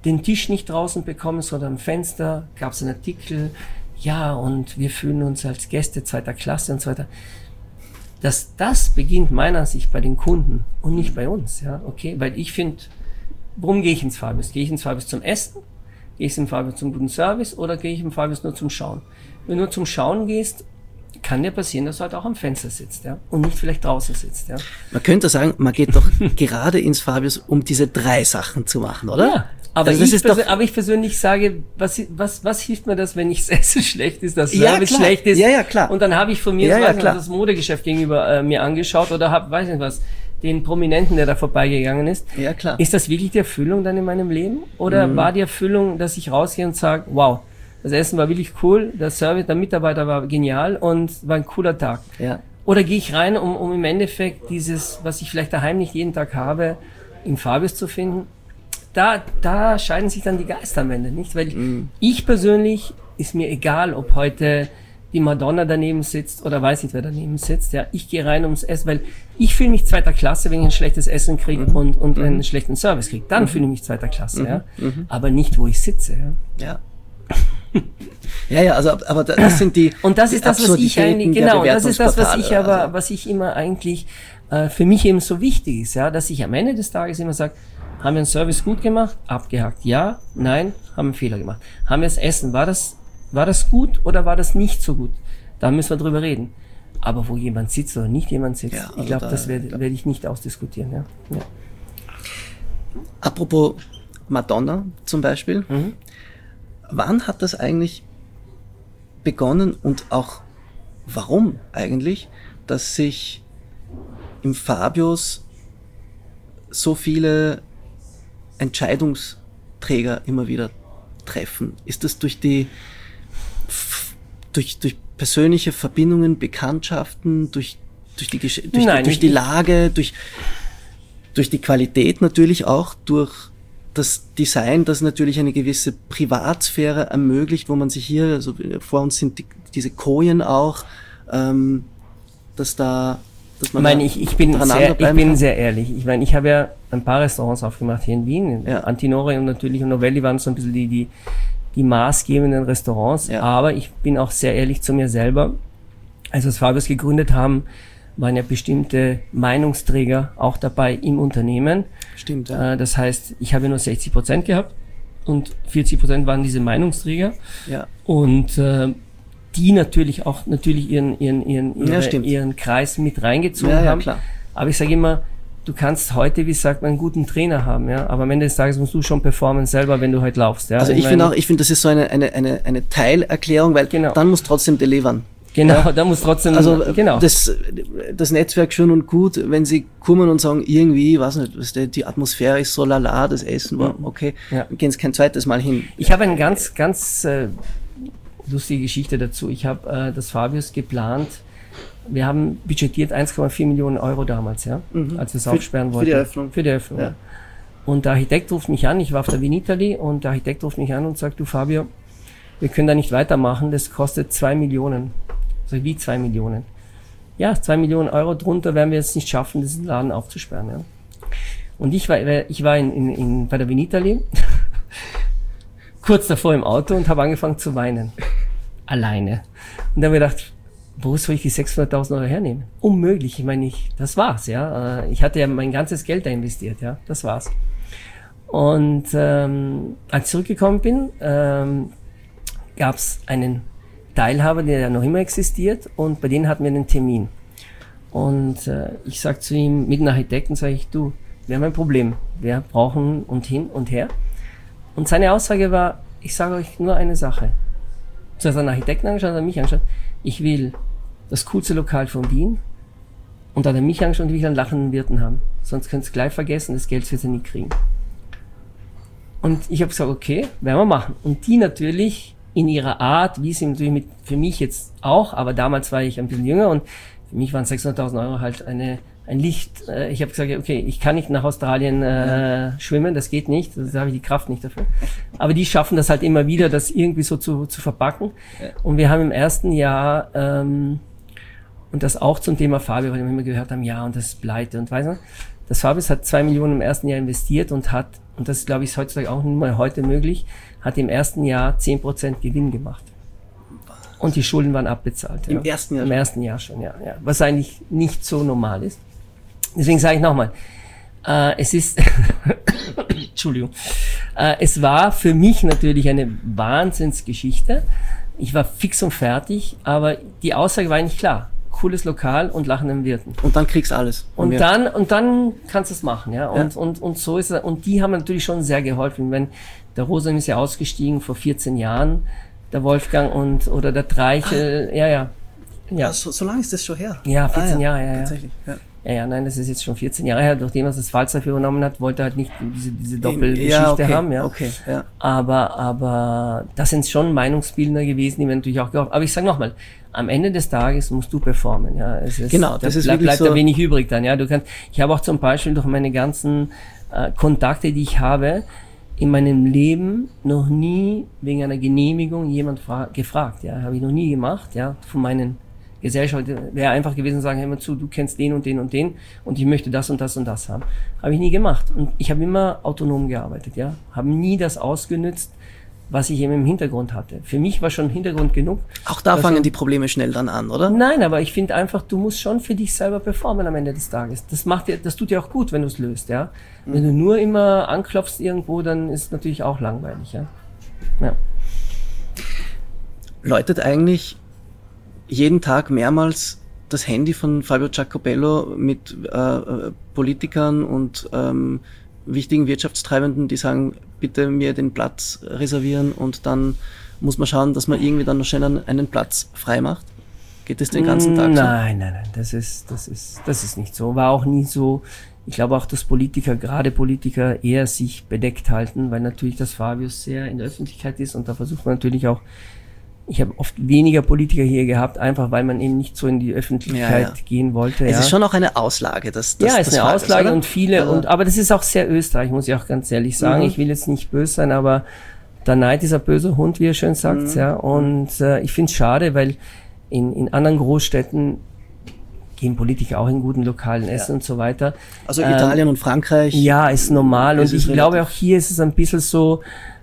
den Tisch nicht draußen bekommen, sondern am Fenster, gab es einen Artikel, ja, und wir fühlen uns als Gäste zweiter Klasse und so weiter. Dass das beginnt meiner Ansicht bei den Kunden und nicht bei uns, ja, okay, weil ich finde, warum gehe ich ins Fabius? Gehe ich ins Fabius zum Essen? Gehe ich ins Fabius zum guten Service oder gehe ich im Fabius nur zum Schauen? Wenn du nur zum Schauen gehst, kann dir passieren, dass du halt auch am Fenster sitzt, ja, und nicht vielleicht draußen sitzt, ja. Man könnte sagen, man geht doch gerade ins Fabius, um diese drei Sachen zu machen, oder? Ja, aber, also ich, ist doch aber ich persönlich sage, was, was, was hilft mir das, wenn ich das Essen schlecht ist, das Service ja, schlecht ist? Ja, ja, klar. Und dann habe ich von mir ja, so ja, weiß klar. nicht, das Modegeschäft gegenüber äh, mir angeschaut oder habe, weiß nicht was, den Prominenten, der da vorbeigegangen ist. Ja, klar. Ist das wirklich die Erfüllung dann in meinem Leben? Oder mhm. war die Erfüllung, dass ich rausgehe und sage, wow, das Essen war wirklich cool, der Service, der Mitarbeiter war genial und war ein cooler Tag. Ja. Oder gehe ich rein, um, um im Endeffekt dieses, was ich vielleicht daheim nicht jeden Tag habe, im Fabius zu finden? Da, da scheiden sich dann die Geister am Ende, nicht? Weil mm. ich persönlich, ist mir egal, ob heute die Madonna daneben sitzt oder weiß nicht, wer daneben sitzt. Ja, ich gehe rein ums Essen, weil ich fühle mich zweiter Klasse, wenn ich ein schlechtes Essen kriege mm. und, und mm. einen schlechten Service kriege. Dann mm. fühle ich mich zweiter Klasse, mm. ja. Mm. Aber nicht, wo ich sitze, ja. Ja. Ja, ja, also, aber das sind die. Und das ist das, was ich eigentlich, genau, das ist das, was ich aber, also. was ich immer eigentlich, äh, für mich eben so wichtig ist, ja, dass ich am Ende des Tages immer sage, haben wir einen Service gut gemacht? Abgehakt. Ja, nein, haben einen Fehler gemacht. Haben wir das Essen, war das, war das gut oder war das nicht so gut? Da müssen wir drüber reden. Aber wo jemand sitzt oder nicht jemand sitzt, ja, also ich glaube, da, das werde werd ich nicht ausdiskutieren, ja. Ja. Apropos Madonna zum Beispiel. Mhm. Wann hat das eigentlich begonnen und auch warum eigentlich, dass sich im Fabius so viele Entscheidungsträger immer wieder treffen? Ist das durch die durch durch persönliche Verbindungen, Bekanntschaften, durch durch die Gesch- durch, Nein, die, durch die Lage, durch durch die Qualität natürlich auch, durch das Design, das natürlich eine gewisse Privatsphäre ermöglicht, wo man sich hier, also vor uns sind die, diese Kojen auch, ähm, dass da, dass man ich meine, ich, ich bin sehr, ich bin sehr ehrlich. Ich meine, ich habe ja ein paar Restaurants aufgemacht hier in Wien, ja. Antinori und natürlich und Novelli waren so ein bisschen die, die, die maßgebenden Restaurants, ja. Aber ich bin auch sehr ehrlich zu mir selber. Als wir das Fabius gegründet haben, waren ja bestimmte Meinungsträger auch dabei im Unternehmen. Stimmt, ja. Das heißt, ich habe nur sechzig Prozent gehabt und vierzig Prozent waren diese Meinungsträger. Ja. Und äh, die natürlich auch natürlich ihren ihren ihren ihre, ja, ihren Kreis mit reingezogen ja, ja, haben. Klar. Aber ich sage immer, du kannst heute, wie sagt man, einen guten Trainer haben, ja. Aber am Ende des Tages musst du schon performen selber, wenn du halt laufst. Ja? Also ich, ich finde auch, ich finde, das ist so eine eine eine eine Teilerklärung, weil genau. Dann muss trotzdem delivern. Genau, ja. Da muss trotzdem, also genau. das, das Netzwerk schön und gut, wenn sie kommen und sagen, irgendwie, weiß nicht, die Atmosphäre ist so lala, das Essen war okay, ja. Dann gehen sie kein zweites Mal hin. Ich habe eine ganz, ganz äh, lustige Geschichte dazu. Ich habe äh, das Fabius geplant, wir haben budgetiert eins Komma vier Millionen Euro damals, ja, mhm. als wir es aufsperren wollten. Für die Eröffnung. Für die Eröffnung, ja. Ja. Und der Architekt ruft mich an, ich war auf der Vinitali und der Architekt ruft mich an und sagt, du Fabio, wir können da nicht weitermachen, das kostet zwei Millionen. Also wie zwei Millionen. Ja, zwei Millionen Euro drunter werden wir es nicht schaffen, diesen Laden aufzusperren. Ja. Und ich war, ich war in, in, in, bei der Vinitali, kurz davor im Auto und habe angefangen zu weinen. Alleine. Und dann habe ich gedacht, wo soll ich die sechshunderttausend Euro hernehmen? Unmöglich. Ich meine, ich, das war's. Ja. Ich hatte ja mein ganzes Geld da investiert. Ja, das war's. Und ähm, als ich zurückgekommen bin, ähm, gab es einen Teilhaber, der ja noch immer existiert, und bei denen hatten wir einen Termin. Und äh, ich sag zu ihm, mit einem Architekten, sage ich, du, wir haben ein Problem. Wir brauchen und hin und her. Und seine Aussage war, ich sage euch nur eine Sache. Zuerst einen Architekten angeschaut, hat er mich angeschaut. Ich will das coolste Lokal von Wien. Und da hat er mich angeschaut und ich will einen lachenden Wirten haben. Sonst könnt ihr es gleich vergessen, das Geld wird ihr nie kriegen. Und ich habe gesagt, okay, werden wir machen. Und die natürlich in ihrer Art, wie sie natürlich mit, für mich jetzt auch, aber damals war ich ein bisschen jünger und für mich waren sechshunderttausend Euro halt eine, ein Licht. Ich habe gesagt, okay, ich kann nicht nach Australien äh, schwimmen, das geht nicht, da habe ich die Kraft nicht dafür. Aber die schaffen das halt immer wieder, das irgendwie so zu, zu verpacken. Und wir haben im ersten Jahr, ähm, und das auch zum Thema Fabio, weil wir immer gehört haben, ja, und das ist Pleite und weiß nicht, Das Fabius hat zwei Millionen im ersten Jahr investiert und hat, und das glaube ich ist heutzutage auch nicht mal heute möglich, hat im ersten Jahr zehn Prozent Gewinn gemacht. Und die Schulden waren abbezahlt. Im ja. ersten Jahr? Im ersten Jahr schon, ja, ja. Was eigentlich nicht so normal ist. Deswegen sage ich nochmal, äh, es ist, Entschuldigung, äh, es war für mich natürlich eine Wahnsinnsgeschichte. Ich war fix und fertig, aber die Aussage war eigentlich klar. Cooles Lokal und lachenden Wirten. Und dann kriegst du alles. Und dann, und dann kannst du es machen, ja. Und, ja. und, und so ist es. Und die haben natürlich schon sehr geholfen. Wenn der Rosan ist ja ausgestiegen vor vierzehn Jahren, der Wolfgang und, oder der Dreichel, ah. ja, ja. ja. Ah, so, so lange ist das schon her? Ja, vierzehn ah, ja. Jahre, ja, ja. Tatsächlich, ja. Ja, ja, nein, das ist jetzt schon vierzehn Jahre her. Nachdem er das Pfalzer übernommen hat, wollte er halt nicht diese, diese Doppelgeschichte ja, okay, haben, ja. Okay, ja. Aber, aber, das sind schon Meinungsbildner gewesen, die mir natürlich auch geholfen. Aber ich sage nochmal, am Ende des Tages musst du performen, ja. Es ist, genau, das da ist bleib, wirklich bleibt so. da wenig übrig dann, ja. Du kannst, ich habe auch zum Beispiel durch meine ganzen äh, Kontakte, die ich habe, in meinem Leben noch nie wegen einer Genehmigung jemand gefragt, ja. Habe ich noch nie gemacht, ja, von meinen Gesellschaft wäre einfach gewesen zu sagen, hör mal zu, du kennst den und den und den und ich möchte das und das und das haben. Habe ich nie gemacht. Und ich habe immer autonom gearbeitet, ja. Habe nie das ausgenützt, was ich eben im Hintergrund hatte. Für mich war schon Hintergrund genug. Auch da fangen schon die Probleme schnell dann an, oder? Nein, aber ich finde einfach, du musst schon für dich selber performen am Ende des Tages. Das macht dir, das tut dir auch gut, wenn du es löst, ja. Mhm. Wenn du nur immer anklopfst irgendwo, dann ist es natürlich auch langweilig, ja. Ja. Läutet eigentlich jeden Tag mehrmals das Handy von Fabio Giacobello mit äh, Politikern und ähm, wichtigen Wirtschaftstreibenden, die sagen, bitte mir den Platz reservieren und dann muss man schauen, dass man irgendwie dann noch schnell einen Platz frei macht? Geht das den ganzen Tag so? Nein, nein, nein, das ist, das ist, das ist nicht so. War auch nie so. Ich glaube auch, dass Politiker, gerade Politiker, eher sich bedeckt halten, weil natürlich das Fabius sehr in der Öffentlichkeit ist und da versucht man natürlich auch. Ich habe oft weniger Politiker hier gehabt, einfach weil man eben nicht so in die Öffentlichkeit ja, ja. gehen wollte. Es ja. ist schon auch eine Auslage. Das, das, ja, es ist eine Fabius, Auslage oder? und viele, ja. und aber das ist auch sehr Österreich, muss ich auch ganz ehrlich sagen. Mhm. Ich will jetzt nicht böse sein, aber der Neid ist ein böser Hund, wie er schön sagt. Mhm. Ja. Und äh, ich finde es schade, weil in, in anderen Großstädten gehen Politiker auch in guten Lokalen essen ja. und so weiter. Also Italien ähm, und Frankreich. Ja, ist normal. Ist und ich relativ. glaube, auch hier ist es ein bisschen so,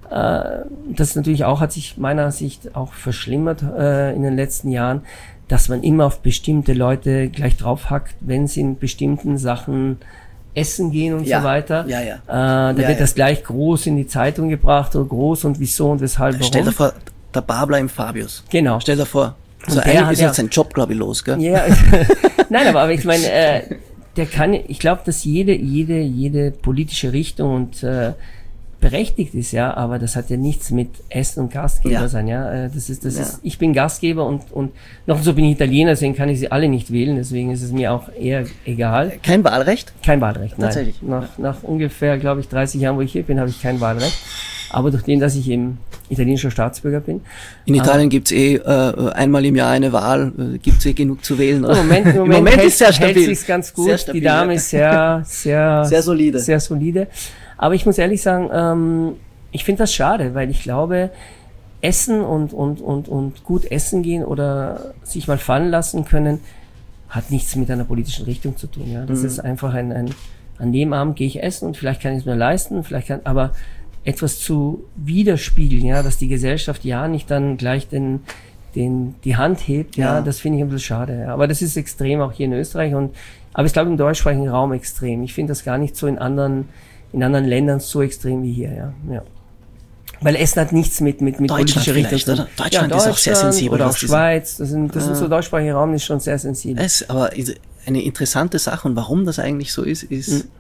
das natürlich auch, hat sich meiner Sicht auch verschlimmert äh, in den letzten Jahren, dass man immer auf bestimmte Leute gleich draufhackt, wenn sie in bestimmten Sachen essen gehen und ja. so weiter. Ja, ja. Äh, da ja, wird ja. das gleich groß in die Zeitung gebracht und groß und wieso und weshalb, warum. Stell dir vor, der Babler im Fabius. Genau. Stell dir vor. So der eigentlich hat ist ja, jetzt sein Job, glaube ich, los, gell? Ja. Nein, aber, aber ich meine, äh, der kann, ich glaube, dass jede, jede, jede politische Richtung und äh, berechtigt ist, ja, aber das hat ja nichts mit Essen und Gastgeber ja. sein, ja. Das ist, das ja. ist, ich bin Gastgeber und, und noch so bin ich Italiener, deswegen kann ich sie alle nicht wählen, deswegen ist es mir auch eher egal. Kein Wahlrecht? Kein Wahlrecht, nein. Tatsächlich. Nach, nach ungefähr, glaube ich, dreißig Jahren, wo ich hier bin, habe ich kein Wahlrecht. Aber durch den, dass ich eben italienischer Staatsbürger bin. In Italien ähm, gibt's eh äh, einmal im Jahr eine Wahl, äh, gibt's eh genug zu wählen. Oder? Im Moment, im Moment, Im Moment hält, ist sehr stabil. hält sich's ganz gut. Sehr stabil, die Dame ja. ist sehr, sehr, sehr solide. Sehr solide. Aber ich muss ehrlich sagen, ähm, ich finde das schade, weil ich glaube, Essen und, und, und, und gut essen gehen oder sich mal fallen lassen können, hat nichts mit einer politischen Richtung zu tun. Ja, das mhm. ist einfach ein, ein, an dem Abend gehe ich essen und vielleicht kann ich es mir leisten, vielleicht kann, aber etwas zu widerspiegeln, ja, dass die Gesellschaft ja nicht dann gleich den, den, die Hand hebt, ja, ja. das finde ich ein bisschen schade. Ja. Aber das ist extrem auch hier in Österreich und, aber ich glaube im deutschsprachigen Raum extrem. Ich finde das gar nicht so in anderen, in anderen Ländern so extrem wie hier, ja, ja. Weil Essen hat nichts mit, mit, mit politischer Richtung zu tun. Deutschland, ja, ist auch sehr sensibel. Oder auch Schweiz, das sind, das ah. sind so deutschsprachiger Raum, ist schon sehr sensibel. Es ist aber eine interessante Sache und warum das eigentlich so ist, ist, mhm.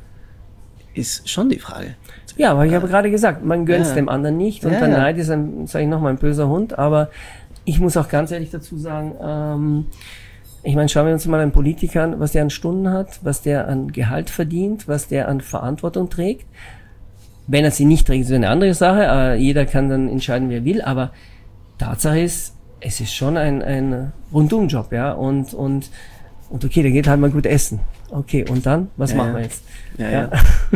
ist schon die Frage. Ja, aber ich habe gerade gesagt, man gönnt es ja. dem anderen nicht und ja, der ja. Neid ist ein, sage ich nochmal, ein böser Hund, aber ich muss auch ganz ehrlich dazu sagen, ähm, ich meine, schauen wir uns mal einen Politiker an, was der an Stunden hat, was der an Gehalt verdient, was der an Verantwortung trägt. Wenn er sie nicht trägt, ist eine andere Sache, äh, jeder kann dann entscheiden, wie er will, aber Tatsache ist, es ist schon ein, ein Rundumjob, ja, und, und, und okay, der geht halt mal gut essen. Okay, und dann, was ja, machen ja. wir jetzt? Ja, ja.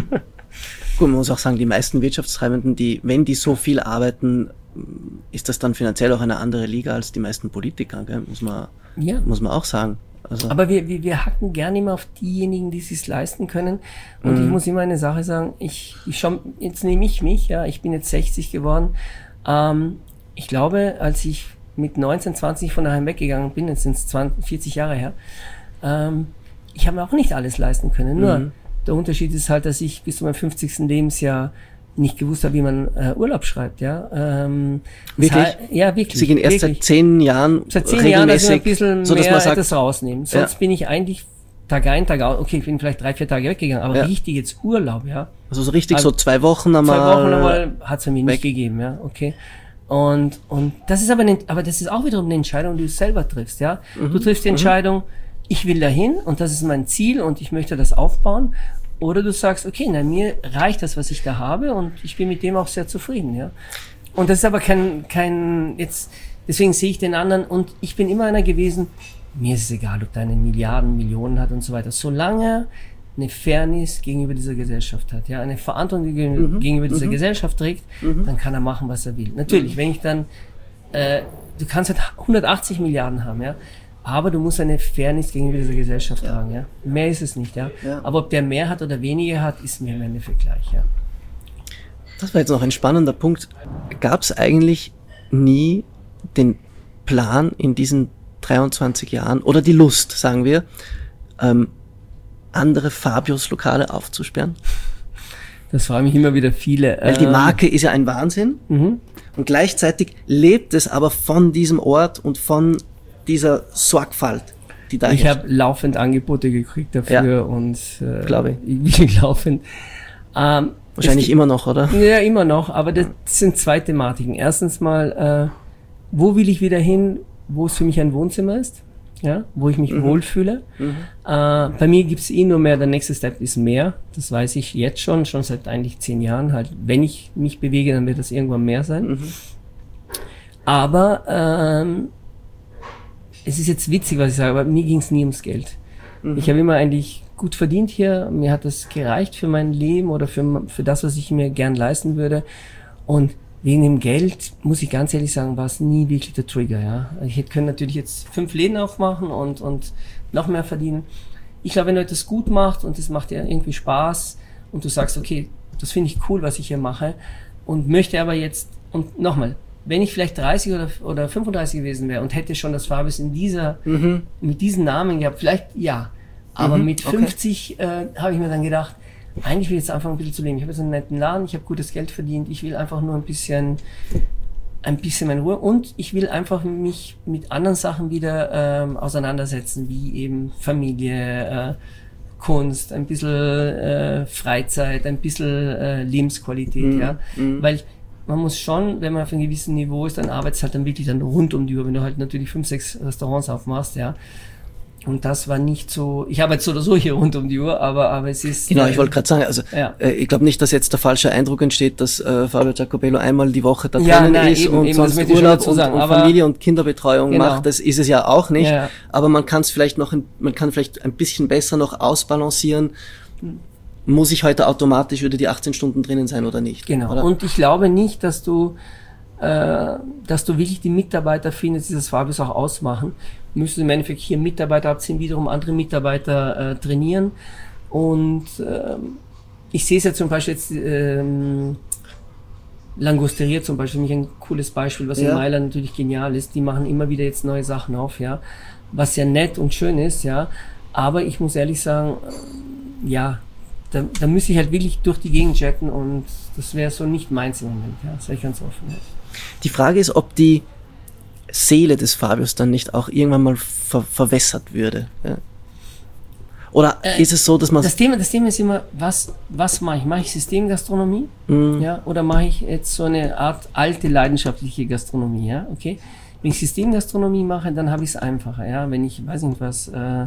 Gut, man muss auch sagen, die meisten Wirtschaftstreibenden, die, wenn die so viel arbeiten, ist das dann finanziell auch eine andere Liga als die meisten Politiker, gell? Muss man, ja. muss man auch sagen. Also. Aber wir, wir, wir hacken gerne immer auf diejenigen, die es sich leisten können. Und mhm. ich muss immer eine Sache sagen, ich, ich schau, jetzt nehme ich mich, ja, ich bin jetzt sechzig geworden. Ähm, ich glaube, als ich mit neunzehn, zwanzig von daheim weggegangen bin, jetzt sind es vierzig Jahre her, ähm, ich habe mir auch nicht alles leisten können. Nur mhm. der Unterschied ist halt, dass ich bis zu meinem fünfzigsten Lebensjahr nicht gewusst habe, wie man äh, Urlaub schreibt, ja. Ähm, wirklich? Heißt, ja, wirklich. Sie gehen erst wirklich. seit zehn Jahren Seit zehn Jahren, dass wir ein bisschen so, dass mehr man sagt, etwas rausnehmen. Sonst ja. bin ich eigentlich Tag ein, Tag aus, okay, ich bin vielleicht drei, vier Tage weggegangen, aber ja. richtig jetzt Urlaub, ja. Also so richtig also so zwei Wochen einmal. Zwei Wochen einmal hat es für mich weg. nicht gegeben, ja, okay. Und, und das ist aber, eine, aber das ist auch wiederum eine Entscheidung, die du selber triffst, ja. Mhm. Du triffst die Entscheidung, mhm. ich will dahin und das ist mein Ziel und ich möchte das aufbauen. Oder du sagst, okay, na, mir reicht das, was ich da habe und ich bin mit dem auch sehr zufrieden, ja. Und das ist aber kein, kein, jetzt, deswegen sehe ich den anderen und ich bin immer einer gewesen, mir ist es egal, ob der eine Milliarden, Millionen hat und so weiter. Solange eine Fairness gegenüber dieser Gesellschaft hat, ja, eine Verantwortung mhm. gegenüber dieser mhm. Gesellschaft trägt, mhm. dann kann er machen, was er will. Natürlich, mhm. wenn ich dann, äh, du kannst halt hundertachtzig Milliarden haben, ja, aber du musst eine Fairness gegenüber dieser Gesellschaft tragen, ja. Mehr ist es nicht, ja. ja. Aber ob der mehr hat oder weniger hat, ist mir im Endeffekt gleich, ja. Das war jetzt noch ein spannender Punkt. Gab es eigentlich nie den Plan in diesen dreiundzwanzig Jahren oder die Lust, sagen wir, ähm, andere Fabius-Lokale aufzusperren? Das fragen mich immer wieder viele. Weil die Marke ist ja ein Wahnsinn mhm. und gleichzeitig lebt es aber von diesem Ort und von dieser Sorgfalt, die da ist. Ich habe laufend Angebote gekriegt dafür ja, und äh, glaube ich. Wirklich laufend. Ähm, Wahrscheinlich immer noch, oder? Ja, immer noch, aber das sind zwei Thematiken. Erstens mal, äh, wo will ich wieder hin, wo es für mich ein Wohnzimmer ist, ja, wo ich mich mhm. wohlfühle. Mhm. Äh, bei mir gibt's eh nur mehr, der nächste Step ist mehr, das weiß ich jetzt schon, schon seit eigentlich zehn Jahren halt. Wenn ich mich bewege, dann wird das irgendwann mehr sein. Mhm. Aber ähm, es ist jetzt witzig, was ich sage, aber mir ging's nie ums Geld. Mhm. Ich habe immer eigentlich gut verdient hier, mir hat das gereicht für mein Leben oder für, für das, was ich mir gern leisten würde. Und wegen dem Geld, muss ich ganz ehrlich sagen, war es nie wirklich der Trigger, ja. Ich hätte können natürlich jetzt fünf Läden aufmachen und, und noch mehr verdienen. Ich glaube, wenn du etwas gut machst und es macht dir irgendwie Spaß und du sagst, okay, das finde ich cool, was ich hier mache und möchte aber jetzt, und nochmal, wenn ich vielleicht dreißig oder, oder fünfunddreißig gewesen wäre und hätte schon das Fabius in dieser, mhm. mit diesen Namen gehabt, vielleicht ja. Aber mhm, mit fünfzig okay. äh, habe ich mir dann gedacht, eigentlich will ich jetzt anfangen, ein bisschen zu leben. Ich habe jetzt einen netten Laden, ich habe gutes Geld verdient, ich will einfach nur ein bisschen, ein bisschen meine Ruhe und ich will einfach mich mit anderen Sachen wieder ähm, auseinandersetzen, wie eben Familie, äh, Kunst, ein bisschen äh, Freizeit, ein bisschen äh, Lebensqualität, mhm, ja, mhm. weil man muss schon, wenn man auf einem gewissen Niveau ist, dann arbeitest halt dann wirklich dann rund um die Uhr, wenn du halt natürlich fünf, sechs Restaurants aufmachst, ja. Und das war nicht so, ich arbeite so oder so hier rund um die Uhr, aber aber es ist... Genau, ich wollte gerade sagen, also ja. äh, ich glaube nicht, dass jetzt der falsche Eindruck entsteht, dass äh, Fabio Jacobello einmal die Woche da ja, drinnen nein, ist eben, und eben, sonst Urlaub und, sagen, und Familie und Kinderbetreuung genau. macht, das ist es ja auch nicht, ja. aber man kann es vielleicht noch, man kann vielleicht ein bisschen besser noch ausbalancieren, muss ich heute automatisch wieder die achtzehn Stunden drinnen sein oder nicht? Genau, oder? Und ich glaube nicht, dass du äh, dass du wirklich die Mitarbeiter findest, die das Fabius auch ausmachen. Du müsstest im Endeffekt hier Mitarbeiter abziehen, wiederum andere Mitarbeiter äh, trainieren. Und ähm, ich sehe es ja zum Beispiel jetzt, ähm, Langosteria zum Beispiel, für mich ein cooles Beispiel, was ja. in Mailand natürlich genial ist. Die machen immer wieder jetzt neue Sachen auf, ja, was ja nett und schön ist, ja. Aber ich muss ehrlich sagen, äh, ja, da, da müsste ich halt wirklich durch die Gegend jetten und das wäre so nicht meins im Moment, ja, das wäre ich ganz offen. Ja. Die Frage ist, ob die Seele des Fabius dann nicht auch irgendwann mal ver- verwässert würde. Ja. Oder äh, ist es so, dass man... Das Thema, das Thema ist immer, was, was mache ich? Mache ich Systemgastronomie? Mm. Ja, oder mache ich jetzt so eine Art alte, leidenschaftliche Gastronomie? Ja, okay. Wenn ich Systemgastronomie mache, dann habe ich es einfacher. Ja, wenn ich, weiß nicht was, äh,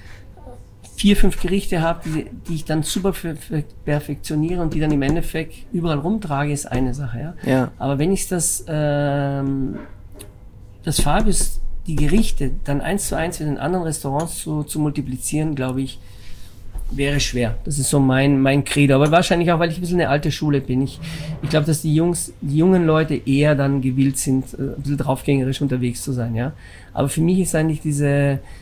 vier, fünf Gerichte habe, die, die ich dann super perfektioniere und die dann im Endeffekt überall rumtrage, ist eine Sache. Ja. Ja. Aber wenn ich das, ähm, das Fabius, die Gerichte dann eins zu eins mit den anderen Restaurants zu, zu multiplizieren, glaube ich, wäre schwer. Das ist so mein, mein Credo. Aber wahrscheinlich auch, weil ich ein bisschen eine alte Schule bin. Ich, ich glaube, dass die Jungs, die jungen Leute eher dann gewillt sind, ein bisschen draufgängerisch unterwegs zu sein, ja. Aber für mich ist eigentlich diese,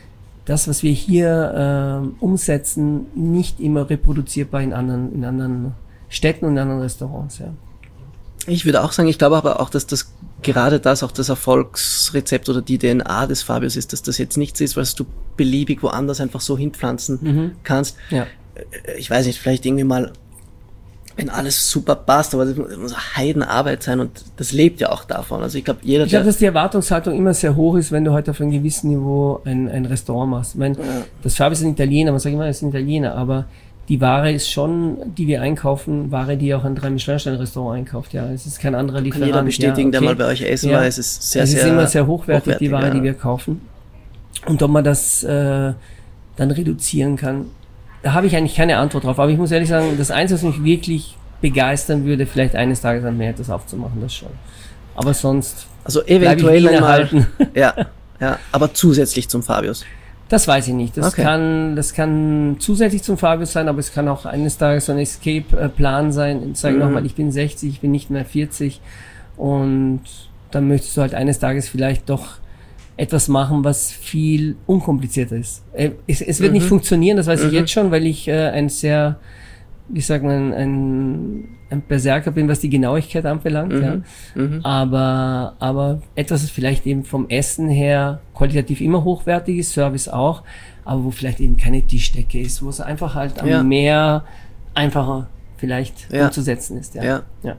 das, was wir hier äh, umsetzen, nicht immer reproduzierbar in anderen, in anderen Städten und in anderen Restaurants. Ja. Ich würde auch sagen, ich glaube aber auch, dass das gerade das auch das Erfolgsrezept oder die D N A des Fabius ist, dass das jetzt nichts ist, was du beliebig woanders einfach so hinpflanzen mhm. kannst. Ja. Ich weiß nicht, vielleicht irgendwie mal, wenn alles super passt, aber das muss Heidenarbeit sein und das lebt ja auch davon. Also ich glaube, jeder, Ich glaube, dass die Erwartungshaltung immer sehr hoch ist, wenn du heute auf einem gewissen Niveau ein, ein Restaurant machst. Ich meine, ja. das Fabius ist ein Italiener, man sagt immer, er ist ein Italiener, aber die Ware ist schon, die wir einkaufen, Ware, die auch ein drei Michelin-Stern-Restaurant einkauft. Ja, es ist kein anderer Lieferant. Kann jeder bestätigen, ja, okay. der mal bei euch essen ja. war. Es ist sehr, es sehr ist immer sehr hochwertig, hochwertig die Ware, ja. die wir kaufen. Und ob man das äh, dann reduzieren kann, da habe ich eigentlich keine Antwort drauf. Aber ich muss ehrlich sagen, das Einzige, was mich wirklich begeistern würde, vielleicht eines Tages an mehr etwas aufzumachen, das schon. Aber sonst also eventuell einmal, ja, ja, aber zusätzlich zum Fabius. Das weiß ich nicht. Das okay. kann, das kann zusätzlich zum Fabius sein, aber es kann auch eines Tages so ein Escape-Plan sein. Ich sage mhm. nochmal, ich bin sechzig, ich bin nicht mehr vierzig und dann möchtest du halt eines Tages vielleicht doch etwas machen, was viel unkomplizierter ist. Es, es wird mhm. nicht funktionieren, das weiß mhm. ich jetzt schon, weil ich äh, ein sehr, wie sagt man, ein, ein Berserker bin, was die Genauigkeit anbelangt. Mhm. Ja. Mhm. Aber, aber etwas, das vielleicht eben vom Essen her qualitativ immer hochwertig ist, Service auch, aber wo vielleicht eben keine Tischdecke ist, wo es einfach halt am ja. Meer einfacher vielleicht ja. umzusetzen ist. Ja. Ja. Ja.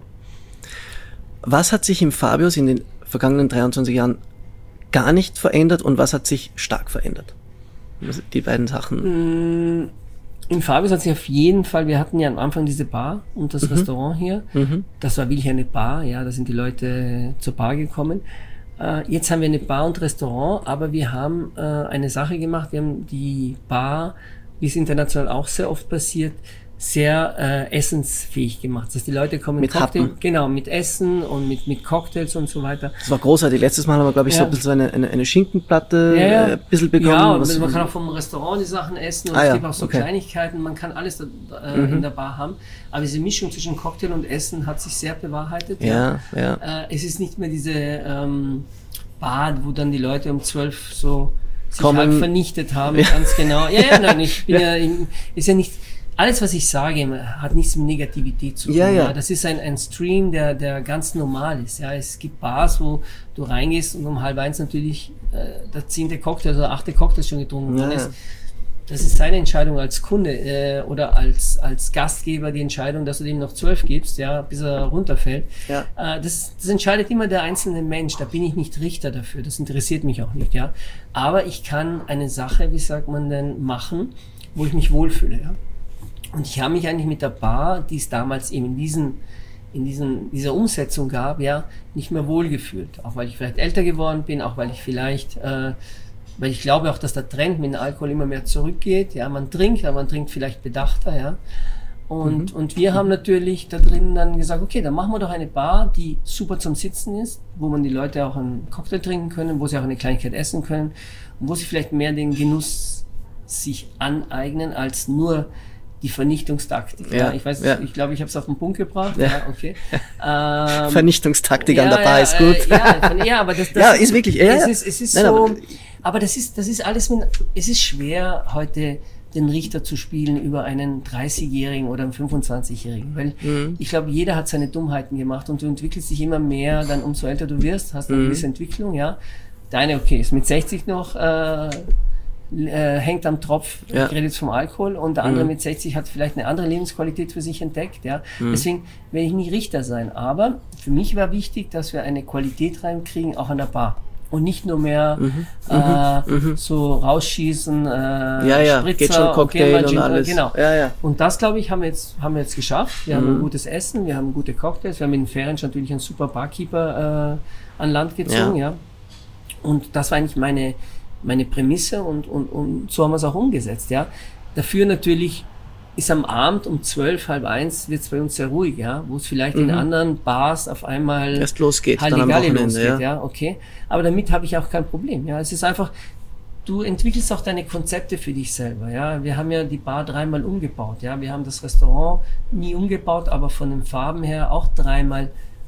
Was hat sich im Fabius in den vergangenen dreiundzwanzig Jahren gar nicht verändert und was hat sich stark verändert? Die beiden Sachen. Mm. Im Fabius hat sich auf jeden Fall, wir hatten ja am Anfang diese Bar und das mhm. Restaurant hier. Mhm. Das war wirklich eine Bar, ja, da sind die Leute zur Bar gekommen. Äh, jetzt haben wir eine Bar und Restaurant, aber wir haben äh, eine Sache gemacht, wir haben die Bar, wie es international auch sehr oft passiert, sehr äh, essensfähig gemacht. Das heißt, die Leute kommen mit Cocktail, Happen. Genau, mit Essen und mit mit Cocktails und so weiter. Das war großartig. Letztes Mal haben wir, glaube ich, ja. so ein bisschen eine, eine, eine Schinkenplatte ja, ja. Äh, ein bisschen bekommen. Ja, und was man kann auch vom Restaurant die Sachen essen und ah, es ja. gibt auch so okay. Kleinigkeiten, man kann alles da, äh, mhm. in der Bar haben. Aber diese Mischung zwischen Cocktail und Essen hat sich sehr bewahrheitet. Ja, ja. ja. Äh, es ist nicht mehr diese ähm, Bar, wo dann die Leute um zwölf so sich Kommen. halt vernichtet haben, Ja. ganz genau. Ja, ja, nein, ich bin ja, ja ist ja nicht... Alles, was ich sage, hat nichts mit Negativität zu tun. Ja, ja. Das ist ein, ein Stream, der, der ganz normal ist. Ja, es gibt Bars, wo du reingehst und um halb eins natürlich äh, der zehnte Cocktail oder achte Cocktail schon getrunken ja, ist. Das ist seine Entscheidung als Kunde äh, oder als als Gastgeber die Entscheidung, dass du dem noch zwölf gibst, ja, bis er runterfällt. Ja. Äh, das, das entscheidet immer der einzelne Mensch. Da bin ich nicht Richter dafür. Das interessiert mich auch nicht. Ja, aber ich kann eine Sache, wie sagt man denn, machen, wo ich mich wohlfühle. Ja. Und ich habe mich eigentlich mit der Bar, die es damals eben in diesen, in diesen, dieser Umsetzung gab, ja, nicht mehr wohlgefühlt. Auch weil ich vielleicht älter geworden bin, auch weil ich vielleicht, äh, weil ich glaube auch, dass der Trend mit dem Alkohol immer mehr zurückgeht. Ja, man trinkt, aber man trinkt vielleicht bedachter, ja. Und, mhm. und wir haben natürlich da drin dann gesagt, okay, dann machen wir doch eine Bar, die super zum Sitzen ist, wo man die Leute auch einen Cocktail trinken können, wo sie auch eine Kleinigkeit essen können und wo sie vielleicht mehr den Genuss sich aneignen als nur die Vernichtungstaktik. Ja, ja, ich weiß, ja. ich glaube, ich habe es auf den Punkt gebracht. Ja, ja okay. ähm, Vernichtungstaktik ja, an der Bar ja, ist gut. Äh, ja, von, ja, aber das, das ja, ist wirklich. Ja, es ist, es ist Nein, so. aber, aber das ist, das ist alles. Mit, es ist schwer heute den Richter zu spielen über einen dreißigjährigen oder einen fünfundzwanzigjährigen, weil mhm. ich glaube, jeder hat seine Dummheiten gemacht und du entwickelst dich immer mehr, dann umso älter du wirst, hast eine mhm. gewisse Entwicklung, ja. Deine, okay, ist mit sechzig noch. Äh, Äh, hängt am Tropf, ja. ich rede jetzt vom Alkohol, und der andere mhm. mit sechzig hat vielleicht eine andere Lebensqualität für sich entdeckt, ja. Mhm. Deswegen werde ich nie Richter sein, aber für mich war wichtig, dass wir eine Qualität reinkriegen, auch an der Bar. Und nicht nur mehr mhm. äh, mhm. so rausschießen, äh, ja, ja. Spritzer, geht schon Cocktail okay, und alles. Genau. Ja, ja. Und das, glaube ich, haben wir jetzt, haben wir jetzt geschafft. Wir mhm. haben ein gutes Essen, wir haben gute Cocktails, wir haben in den Ferien natürlich einen super Barkeeper äh, an Land gezogen, ja. ja. Und das war eigentlich meine meine Prämisse und, und, und so haben wir es auch umgesetzt, ja. Dafür natürlich ist am Abend um zwölf, halb eins wird es bei uns sehr ruhig, ja, wo es vielleicht mhm. in anderen Bars auf einmal erst losgeht, dann am Halligalli Wochenende, losgeht, ja. ja, okay. Aber damit habe ich auch kein Problem, ja. Es ist einfach, du entwickelst auch deine Konzepte für dich selber, ja. Wir haben ja die Bar dreimal umgebaut, ja. Wir haben das Restaurant nie umgebaut, aber von den Farben her auch dreimal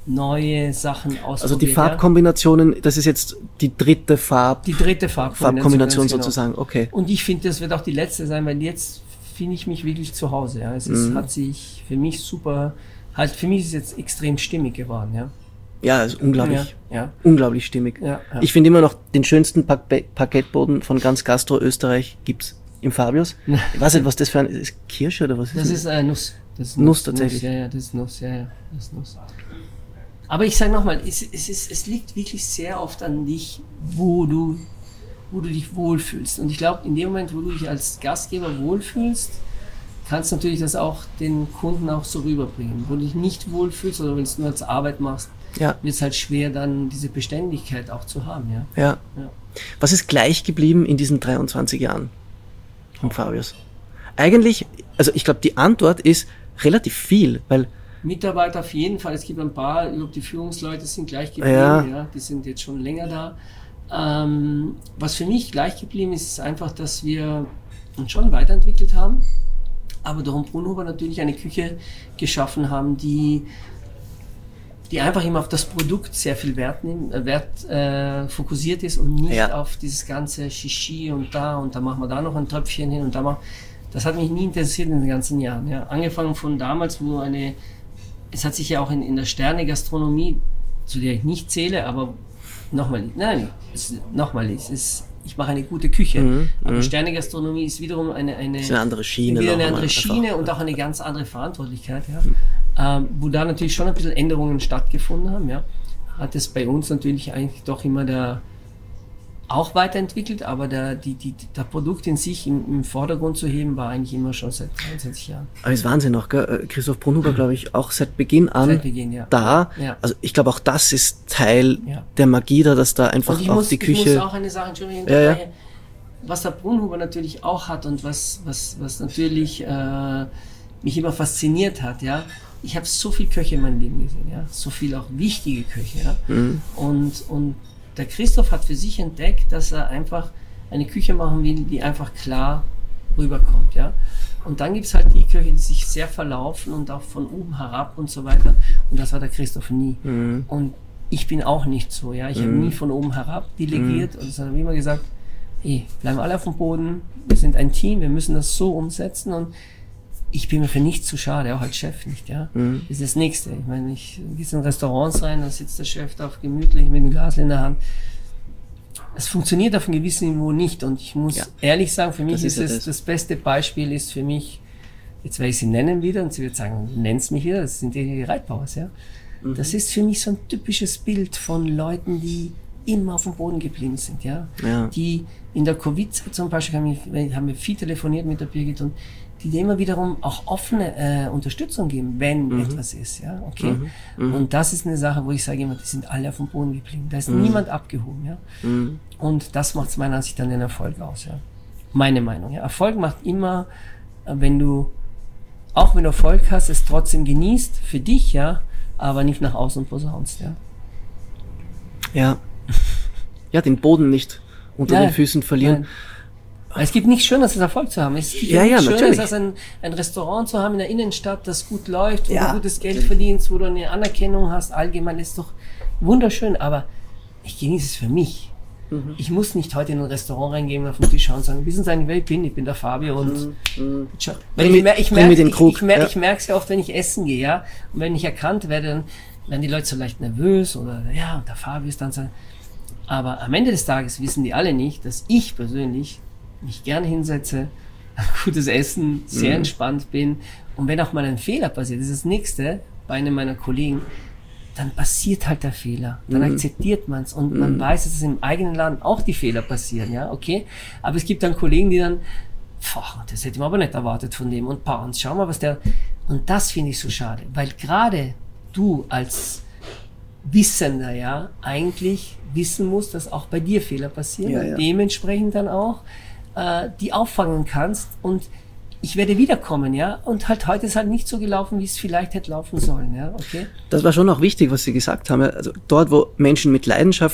neue Sachen ausprobiert. Also die Farbkombinationen, ja? Das ist jetzt die dritte Farb die dritte Farbkombination, Farbkombination sozusagen, genau. Okay. Und ich finde, das wird auch die letzte sein, weil jetzt finde ich mich wirklich zu Hause. Ja? Es ist, mhm. hat sich für mich super, halt für mich ist es jetzt extrem stimmig geworden. Ja, ja, ist unglaublich, ja, ja. unglaublich stimmig. Ja, ja. Ich finde immer noch den schönsten pa- Parkettboden von ganz Gastro Österreich gibt's im Fabius. Ich weiß nicht, was das für ein ist. Kirsche oder was ist das? Das ist äh, Nuss. Das ist Nuss, Nuss tatsächlich. Nuss, ja, ja, das ist Nuss, ja, ja, das ist Nuss. Aber ich sage nochmal, es, es, ist, es liegt wirklich sehr oft an dich, wo du, wo du dich wohlfühlst. Und ich glaube, in dem Moment, wo du dich als Gastgeber wohlfühlst, kannst du natürlich das auch den Kunden auch so rüberbringen. Wo du dich nicht wohlfühlst oder wenn du es nur als Arbeit machst, ja. wird es halt schwer, dann diese Beständigkeit auch zu haben. Ja? Ja. Ja. Was ist gleich geblieben in diesen dreiundzwanzig Jahren vom Fabius? Eigentlich, also ich glaube, die Antwort ist relativ viel, weil Mitarbeiter auf jeden Fall, es gibt ein paar, ich glaube, die Führungsleute sind gleich geblieben, ja. Ja, die sind jetzt schon länger da. Ähm, was für mich gleich geblieben ist, ist einfach, dass wir uns schon weiterentwickelt haben, aber durch Brunhuber natürlich eine Küche geschaffen haben, die, die einfach immer auf das Produkt sehr viel Wert, nimmt, äh, Wert äh, fokussiert ist und nicht ja. auf dieses ganze Shishi und da und da machen wir da noch ein Tröpfchen hin und da machen. Das hat mich nie interessiert in den ganzen Jahren. Ja. Angefangen von damals, wo eine Es hat sich ja auch in, in der Sterne-Gastronomie, zu der ich nicht zähle, aber nochmal, nein, es, nochmal, es ist, ich mache eine gute Küche. Mhm, aber Sterne-Gastronomie ist wiederum eine, eine, ist eine andere Schiene, wieder eine andere Schiene einfach. Und auch eine ganz andere Verantwortlichkeit, ja. Ähm, wo da natürlich schon ein bisschen Änderungen stattgefunden haben, ja. Hat es bei uns natürlich eigentlich doch immer der auch weiterentwickelt, aber der, die, die, der Produkt in sich im, im Vordergrund zu heben, war eigentlich immer schon seit dreiundzwanzig Jahren. Aber das ist Wahnsinn noch, gell? Christoph Brunhuber, glaube ich, auch seit Beginn an seit Beginn, ja. da. Ja. Also ich glaube auch das ist Teil ja. der Magie da, dass da einfach auch muss, die Küche... Ich muss auch eine Sache, Entschuldigung, ja, ja. was der Brunhuber natürlich auch hat und was, was, was natürlich äh, mich immer fasziniert hat, ja. Ich habe so viel Köche in meinem Leben gesehen, ja, so viel auch wichtige Köche, ja. Mhm. Und, und der Christoph hat für sich entdeckt, dass er einfach eine Küche machen will, die einfach klar rüberkommt, ja. Und dann gibt's halt die Köche, die sich sehr verlaufen und auch von oben herab und so weiter. Und das war der Christoph nie. Mhm. Und ich bin auch nicht so, ja. Ich mhm. habe nie von oben herab delegiert mhm. und es hat immer gesagt, hey, bleiben alle auf dem Boden, wir sind ein Team, wir müssen das so umsetzen und ich bin mir für nichts zu schade, auch als Chef nicht, ja. Mhm. Das ist das Nächste. Ich meine, ich gehe in Restaurants rein, da sitzt der Chef da auf gemütlich mit einem Glas in der Hand. Es funktioniert auf einem gewissen Niveau nicht und ich muss ja. ehrlich sagen, für mich das ist, ist es, das. das beste Beispiel ist für mich, jetzt werde ich sie nennen wieder und sie wird sagen, nenn's mich wieder, das sind die Reitbauers, ja. Mhm. Das ist für mich so ein typisches Bild von Leuten, die immer auf dem Boden geblieben sind, ja. ja. Die in der Covid-Zeit zum Beispiel haben wir, haben wir viel telefoniert mit der Birgit und die dir immer wiederum auch offene äh, Unterstützung geben, wenn mhm. etwas ist, ja, okay. Mhm. Mhm. Und das ist eine Sache, wo ich sage immer, die sind alle auf dem Boden geblieben. Da ist mhm. niemand abgehoben, ja. Mhm. Und das macht es meiner Ansicht nach den Erfolg aus, ja. Meine Meinung, ja. Erfolg macht immer, äh, wenn du, auch wenn du Erfolg hast, es trotzdem genießt, für dich, ja, aber nicht nach außen posaunst, ja. Ja. Ja, den Boden nicht unter nein, den Füßen verlieren. Nein. Es gibt nichts Schöneres als Erfolg zu haben. Es gibt ja, nichts ja, Schöneres als ein, ein Restaurant zu haben in der Innenstadt, das gut läuft, wo ja. du gutes Geld verdienst, wo du eine Anerkennung hast. Allgemein ist doch wunderschön, aber ich genieße es für mich. Mhm. Ich muss nicht heute in ein Restaurant reingehen und auf den Tisch schauen und sagen, wissen Sie eigentlich, wer ich bin? Ich bin der Fabio und mhm. ich, ich, ich, mer- ich merke ich, ich, mer- ja. ich merke es ja oft, wenn ich essen gehe, ja. Und wenn ich erkannt werde, dann werden die Leute so leicht nervös oder ja, und der Fabio ist dann so. Aber am Ende des Tages wissen die alle nicht, dass ich persönlich mich gerne hinsetze, gutes Essen, sehr mhm. entspannt bin. Und wenn auch mal ein Fehler passiert, das ist das Nächste bei einem meiner Kollegen, dann passiert halt der Fehler. Dann mhm. akzeptiert man es und mhm. man weiß, dass es im eigenen Laden auch die Fehler passieren, ja, okay. Aber es gibt dann Kollegen, die dann, boah, das hätte man aber nicht erwartet von dem und paar, und schau mal, was der, und das finde ich so schade, weil gerade du als Wissender, ja, eigentlich wissen musst, dass auch bei dir Fehler passieren ja, und ja. dementsprechend dann auch die auffangen kannst und ich werde wiederkommen, ja, und halt heute ist halt nicht so gelaufen, wie es vielleicht hätte laufen sollen, ja, okay. Das war schon auch wichtig, was Sie gesagt haben, also dort, wo Menschen mit Leidenschaft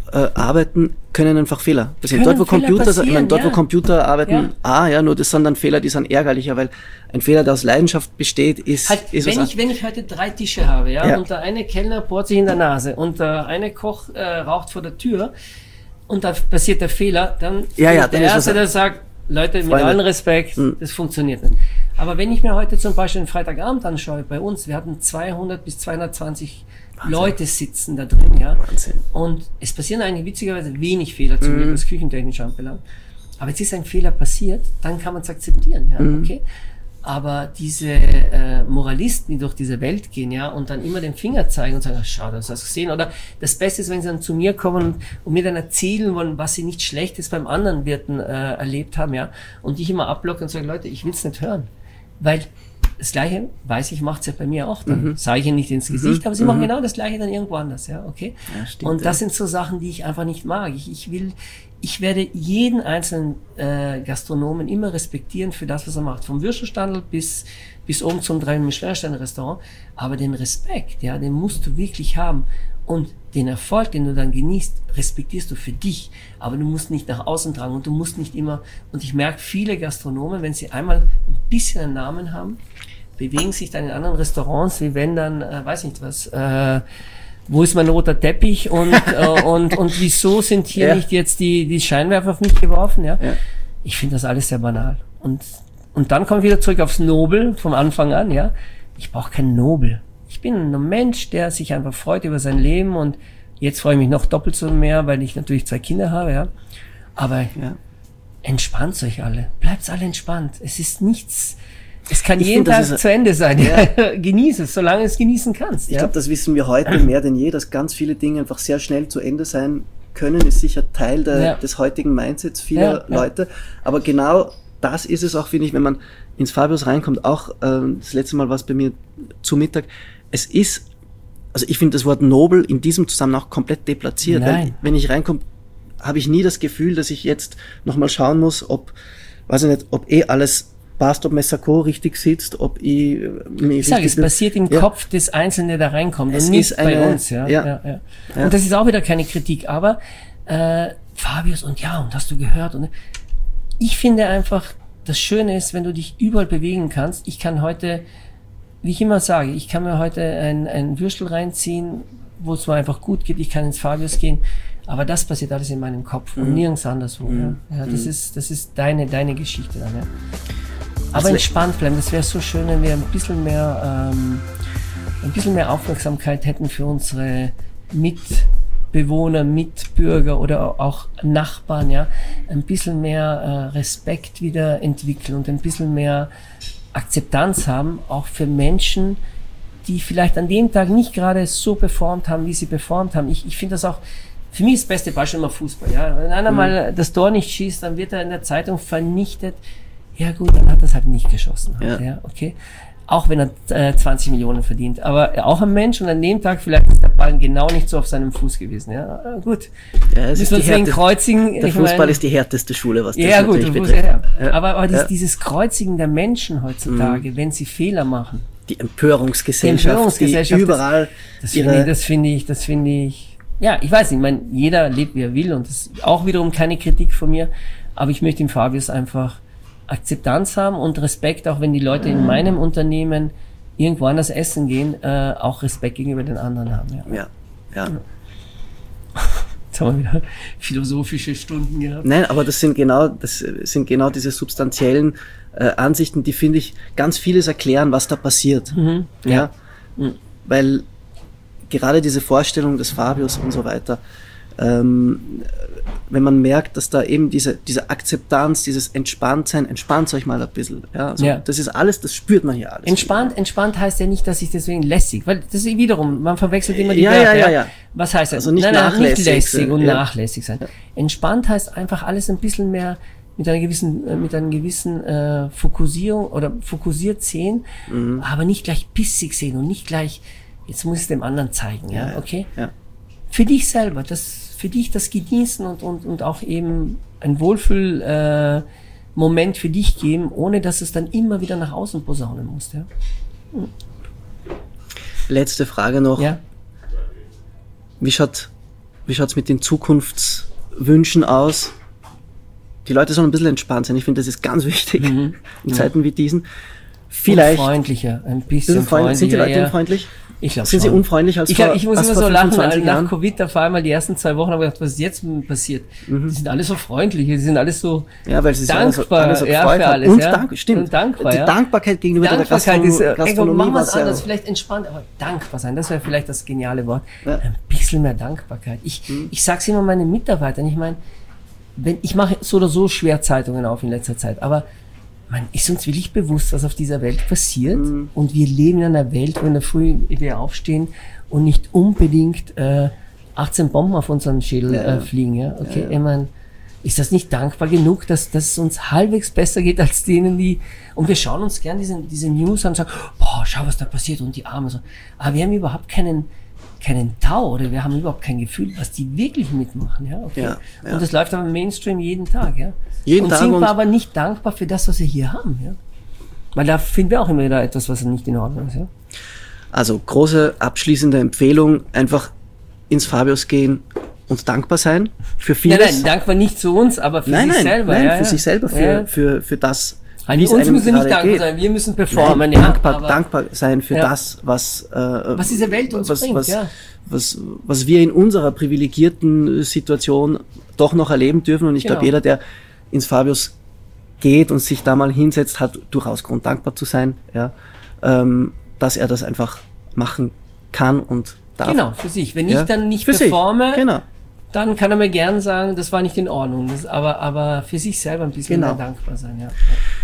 äh, arbeiten, können einfach Fehler passieren. Können Dort, wo Fehler Computer, ich meine, dort, passieren, wo Computer arbeiten, Ja. ah, ja, nur das sind dann Fehler, die sind ärgerlicher, weil ein Fehler, der aus Leidenschaft besteht, ist, Halt, ist wenn was ich, wenn ich heute drei Tische habe, ja, Ja. und der eine Kellner bohrt sich in der Nase und der eine Koch äh, raucht vor der Tür und da passiert der Fehler, dann Ja, ja, bin dann ich der ist Erste, was- der sagt, Leute, mit Freunde. allem Respekt, Mhm. das funktioniert nicht. Aber wenn ich mir heute zum Beispiel einen Freitagabend anschaue, bei uns, wir hatten zweihundert bis zweihundertzwanzig Leute sitzen da drin, ja. Wahnsinn. Und es passieren eigentlich witzigerweise wenig Fehler, zum Glück, was küchentechnisch anbelangt. Aber jetzt ist ein Fehler passiert, dann kann man es akzeptieren, ja, okay. Aber diese äh, Moralisten, die durch diese Welt gehen, ja, und dann immer den Finger zeigen und sagen, ach, schau, das hast du gesehen. Oder das Beste ist, wenn sie dann zu mir kommen und, und mir dann erzählen wollen, was sie nicht Schlechtes beim anderen Wirten äh, erlebt haben, ja. Und ich immer abblocke und sage, Leute, ich will's nicht hören. Weil das Gleiche, weiß ich, macht's ja bei mir auch dann. Sage ich ihnen nicht ins Gesicht, aber sie machen genau das Gleiche dann irgendwo anders, ja, okay? Ja, stimmt, und das ja. sind so Sachen, die ich einfach nicht mag. Ich, ich will, ich werde jeden einzelnen äh, Gastronomen immer respektieren für das, was er macht. Vom Würstelstandl bis, bis oben zum drei Michelin-Sterne-Restaurant. Aber den Respekt, ja, den musst du wirklich haben. Und den Erfolg, den du dann genießt, respektierst du für dich. Aber du musst nicht nach außen tragen und du musst nicht immer, und ich merke, viele Gastronomen, wenn sie einmal ein bisschen einen Namen haben, bewegen sich dann in anderen Restaurants, wie wenn dann, äh, weiß nicht was, äh, wo ist mein roter Teppich und, äh, und, und wieso sind hier Ja. nicht jetzt die, die Scheinwerfer auf mich geworfen, ja? Ja. Ich finde das alles sehr banal. Und, und dann komme ich wieder zurück aufs Nobel vom Anfang an, ja? Ich brauche kein Nobel. Ich bin ein Mensch, der sich einfach freut über sein Leben und jetzt freue ich mich noch doppelt so mehr, weil ich natürlich zwei Kinder habe, ja? Aber Ja. entspannt euch alle. Bleibt alle entspannt. Es ist nichts, es kann Ich jeden find, das Tag ist- zu Ende sein. Ja. Genieß es, solange es genießen kannst. Ich Ja? glaube, das wissen wir heute mehr denn je, dass ganz viele Dinge einfach sehr schnell zu Ende sein können, ist sicher Teil der, Ja. des heutigen Mindsets vieler Ja, ja. Leute. Aber genau das ist es auch, finde ich, wenn man ins Fabius reinkommt, auch ähm, das letzte Mal war es bei mir zu Mittag, es ist, also ich finde das Wort nobel in diesem Zusammenhang auch komplett deplatziert. Weil, Nein. wenn ich reinkomme, habe ich nie das Gefühl, dass ich jetzt nochmal schauen muss, ob, weiß ich nicht, ob eh alles passt, ob Messako richtig sitzt, ob ich äh, mich Ich sage, es richtig- passiert im Ja. Kopf des Einzelnen, der da reinkommt Es und nicht ist bei eine- uns. Ja? ja. Ja, ja. Ja. Und das ist auch wieder keine Kritik, aber äh, Fabius und ja, und hast du gehört? Und ich finde einfach, das Schöne ist, wenn du dich überall bewegen kannst. Ich kann heute, wie ich immer sage, ich kann mir heute ein, ein Würstel reinziehen, wo es mir einfach gut geht. Ich kann ins Fabius gehen. Aber das passiert alles in meinem Kopf und nirgends anderswo. Ja? Ja, das ist, das ist deine, deine Geschichte dann. Ja? Aber Also- entspannt bleiben. Das wäre so schön, wenn wir ein bisschen mehr, ähm, ein bisschen mehr Aufmerksamkeit hätten für unsere Mitbewohner, Mitbürger oder auch Nachbarn, ja. Ein bisschen mehr äh, Respekt wieder entwickeln und ein bisschen mehr Akzeptanz haben, auch für Menschen, die vielleicht an dem Tag nicht gerade so performt haben, wie sie performt haben. Ich, ich finde das auch, für mich ist das beste Beispiel immer Fußball. Ja? Wenn einer mal das Tor nicht schießt, dann wird er in der Zeitung vernichtet. Ja gut, dann hat er es halt nicht geschossen. Halt, Ja. ja. Okay. Auch wenn er äh, zwanzig Millionen verdient. Aber auch ein Mensch und an dem Tag vielleicht ist der Ball genau nicht so auf seinem Fuß gewesen. Ja, äh, gut. Ja, es ist Müssen wir die uns wegen härteste- kreuzigen. Der Ich Fußball meine- ist die härteste Schule, was das ja, gut, natürlich du musst, betrifft. ja, ja. Ja. Aber, aber Ja. dies, dieses Kreuzigen der Menschen heutzutage, wenn sie Fehler machen, Die Empörungsgesellschaft, Die Empörungsgesellschaft, die überall das finde ich, ihre, das finde ich, das finde ich, ja, ich weiß nicht, ich meine, jeder lebt, wie er will und das ist auch wiederum keine Kritik von mir, aber ich möchte im Fabius einfach Akzeptanz haben und Respekt, auch wenn die Leute in meinem Unternehmen irgendwo anders essen gehen, äh, auch Respekt gegenüber den anderen haben. Ja. ja, ja. Jetzt haben wir wieder philosophische Stunden gehabt. Nein, aber das sind genau, das sind genau diese substanziellen äh, Ansichten, die, finde ich, ganz vieles erklären, was da passiert. Mhm. Ja. Mhm. Weil gerade diese Vorstellung des Fabius und so weiter, ähm, wenn man merkt, dass da eben diese, diese Akzeptanz, dieses Entspanntsein, entspannt euch mal ein bisschen. Ja, also Ja. das ist alles, das spürt man hier alles. Entspannt, entspannt heißt ja nicht, dass ich deswegen lässig, weil das ist wiederum, man verwechselt immer die Ja, Wörter. ja, ja, ja. Was heißt das? Also nicht nachlässig nicht lässig sein, und ja. nachlässig sein. Entspannt heißt einfach alles ein bisschen mehr mit einer gewissen, äh, mit einer gewissen äh, Fokussierung oder fokussiert sehen, Mhm. aber nicht gleich bissig sehen und nicht gleich, jetzt muss ich es dem anderen zeigen, ja, Ja, ja. okay? Ja. Für dich selber, das, für dich das Genießen und, und, und auch eben ein Wohlfühl, äh, Moment für dich geben, ohne dass es dann immer wieder nach außen posaunen muss, ja? Letzte Frage noch. Ja. Wie schaut, Wie schaut's mit den Zukunftswünschen aus? Die Leute sollen ein bisschen entspannt sein. Ich finde, das ist ganz wichtig Mhm. in Ja. Zeiten wie diesen. Vielleicht. Und freundlicher, ein bisschen Bisschen freundlich. Sind die freundlicher. Leute ja. unfreundlich? Ich glaube Sind sie schon. unfreundlich als Ich, vor, ich muss als immer vor so lachen, fünfundzwanzig nach Jahren? Covid, da vor allem die ersten zwei Wochen habe ich gedacht, was ist jetzt passiert? Mhm. Die sind alle so freundlich, die sind alle so Ja, weil sie sich alle so, dankbar, alle so ja, gefreut für haben. alles, Und ja. Dank, stimmt. Und dankbar, die ja. Dankbarkeit gegenüber Dankbarkeit der ist, Gastro äh, ey, Gastronomie machen wir war was sehr... anderes, vielleicht entspannt, aber dankbar sein, das wäre vielleicht das geniale Wort. Ja. Ein bisschen mehr Dankbarkeit. Ich, Mhm. ich sag's immer meinen Mitarbeitern, ich meine, wenn, ich mache so oder so schwer Zeitungen auf in letzter Zeit, aber man ist uns wirklich bewusst, was auf dieser Welt passiert, Mhm. und wir leben in einer Welt, wo in der Früh wir aufstehen und nicht unbedingt äh, achtzehn Bomben auf unseren Schädel Ja, ja. äh, fliegen. Ja? Okay, Ja, ja. ich mein, ist das nicht dankbar genug, dass, dass es uns halbwegs besser geht als denen, die... Und wir schauen uns gern diese, diese News an und sagen, boah, schau, was da passiert und die Arme so. Aber wir haben überhaupt keinen, keinen Tau oder wir haben überhaupt kein Gefühl, was die wirklich mitmachen. Ja, okay? Ja, ja. Und das läuft aber im Mainstream jeden Tag. Ja? Jeden und Tag sind und- wir aber nicht dankbar für das, was wir hier haben. Ja? Weil da finden wir auch immer wieder etwas, was nicht in Ordnung ist. Ja? Also große abschließende Empfehlung, einfach ins Fabius gehen und dankbar sein für vieles. Nein, nein, dankbar nicht zu uns, aber für nein, sich nein, selber. nein, ja, für ja. sich selber, für, Ja. für, für das, An wie es uns einem müssen wir nicht gerade dankbar geht. sein, wir müssen performen. Nein, ja, dankbar, aber- dankbar sein für Ja. das, was, äh, Was diese Welt uns was, bringt, was, ja. was, was wir in unserer privilegierten Situation doch noch erleben dürfen. Und ich glaube, Genau. jeder, der ins Fabius geht und sich da mal hinsetzt, hat durchaus Grund, dankbar zu sein, ja, ähm, dass er das einfach machen kann und darf. Genau, für sich. Wenn ich Ja, dann nicht für sich, performe, genau. dann kann er mir gern sagen, das war nicht in Ordnung. Das, aber, aber für sich selber ein bisschen Genau. mehr dankbar sein. Ja.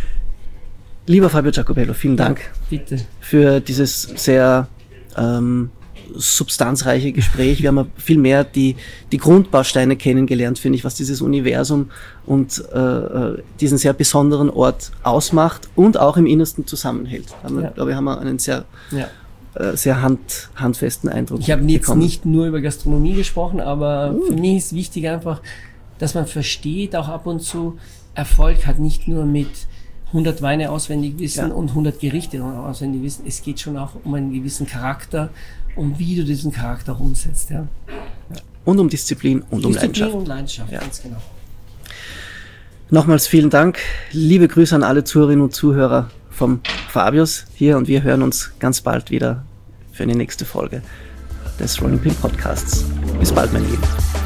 Lieber Fabio Giacobello, vielen Dank Bitte. für dieses sehr ähm, substanzreiche Gespräch. Wir haben viel mehr die, die Grundbausteine kennengelernt, finde ich, was dieses Universum und äh, äh, diesen sehr besonderen Ort ausmacht und auch im Innersten zusammenhält. Haben wir, Ja. glaube ich, haben wir einen sehr, Ja. äh, sehr hand, handfesten Eindruck Ich habe jetzt bekommen. nicht nur über Gastronomie gesprochen, aber für mich ist wichtig einfach, dass man versteht, auch ab und zu, Erfolg hat nicht nur mit hundert Weine auswendig wissen Ja. und hundert Gerichte auswendig wissen. Es geht schon auch um einen gewissen Charakter, um wie du diesen Charakter auch umsetzt. Ja. Und um Disziplin und um Disziplin Leidenschaft. und Leidenschaft, Ja. ganz genau. Nochmals vielen Dank. Liebe Grüße an alle Zuhörerinnen und Zuhörer vom Fabius hier und wir hören uns ganz bald wieder für eine nächste Folge des Rolling Pin Podcasts. Bis bald, mein Lieben.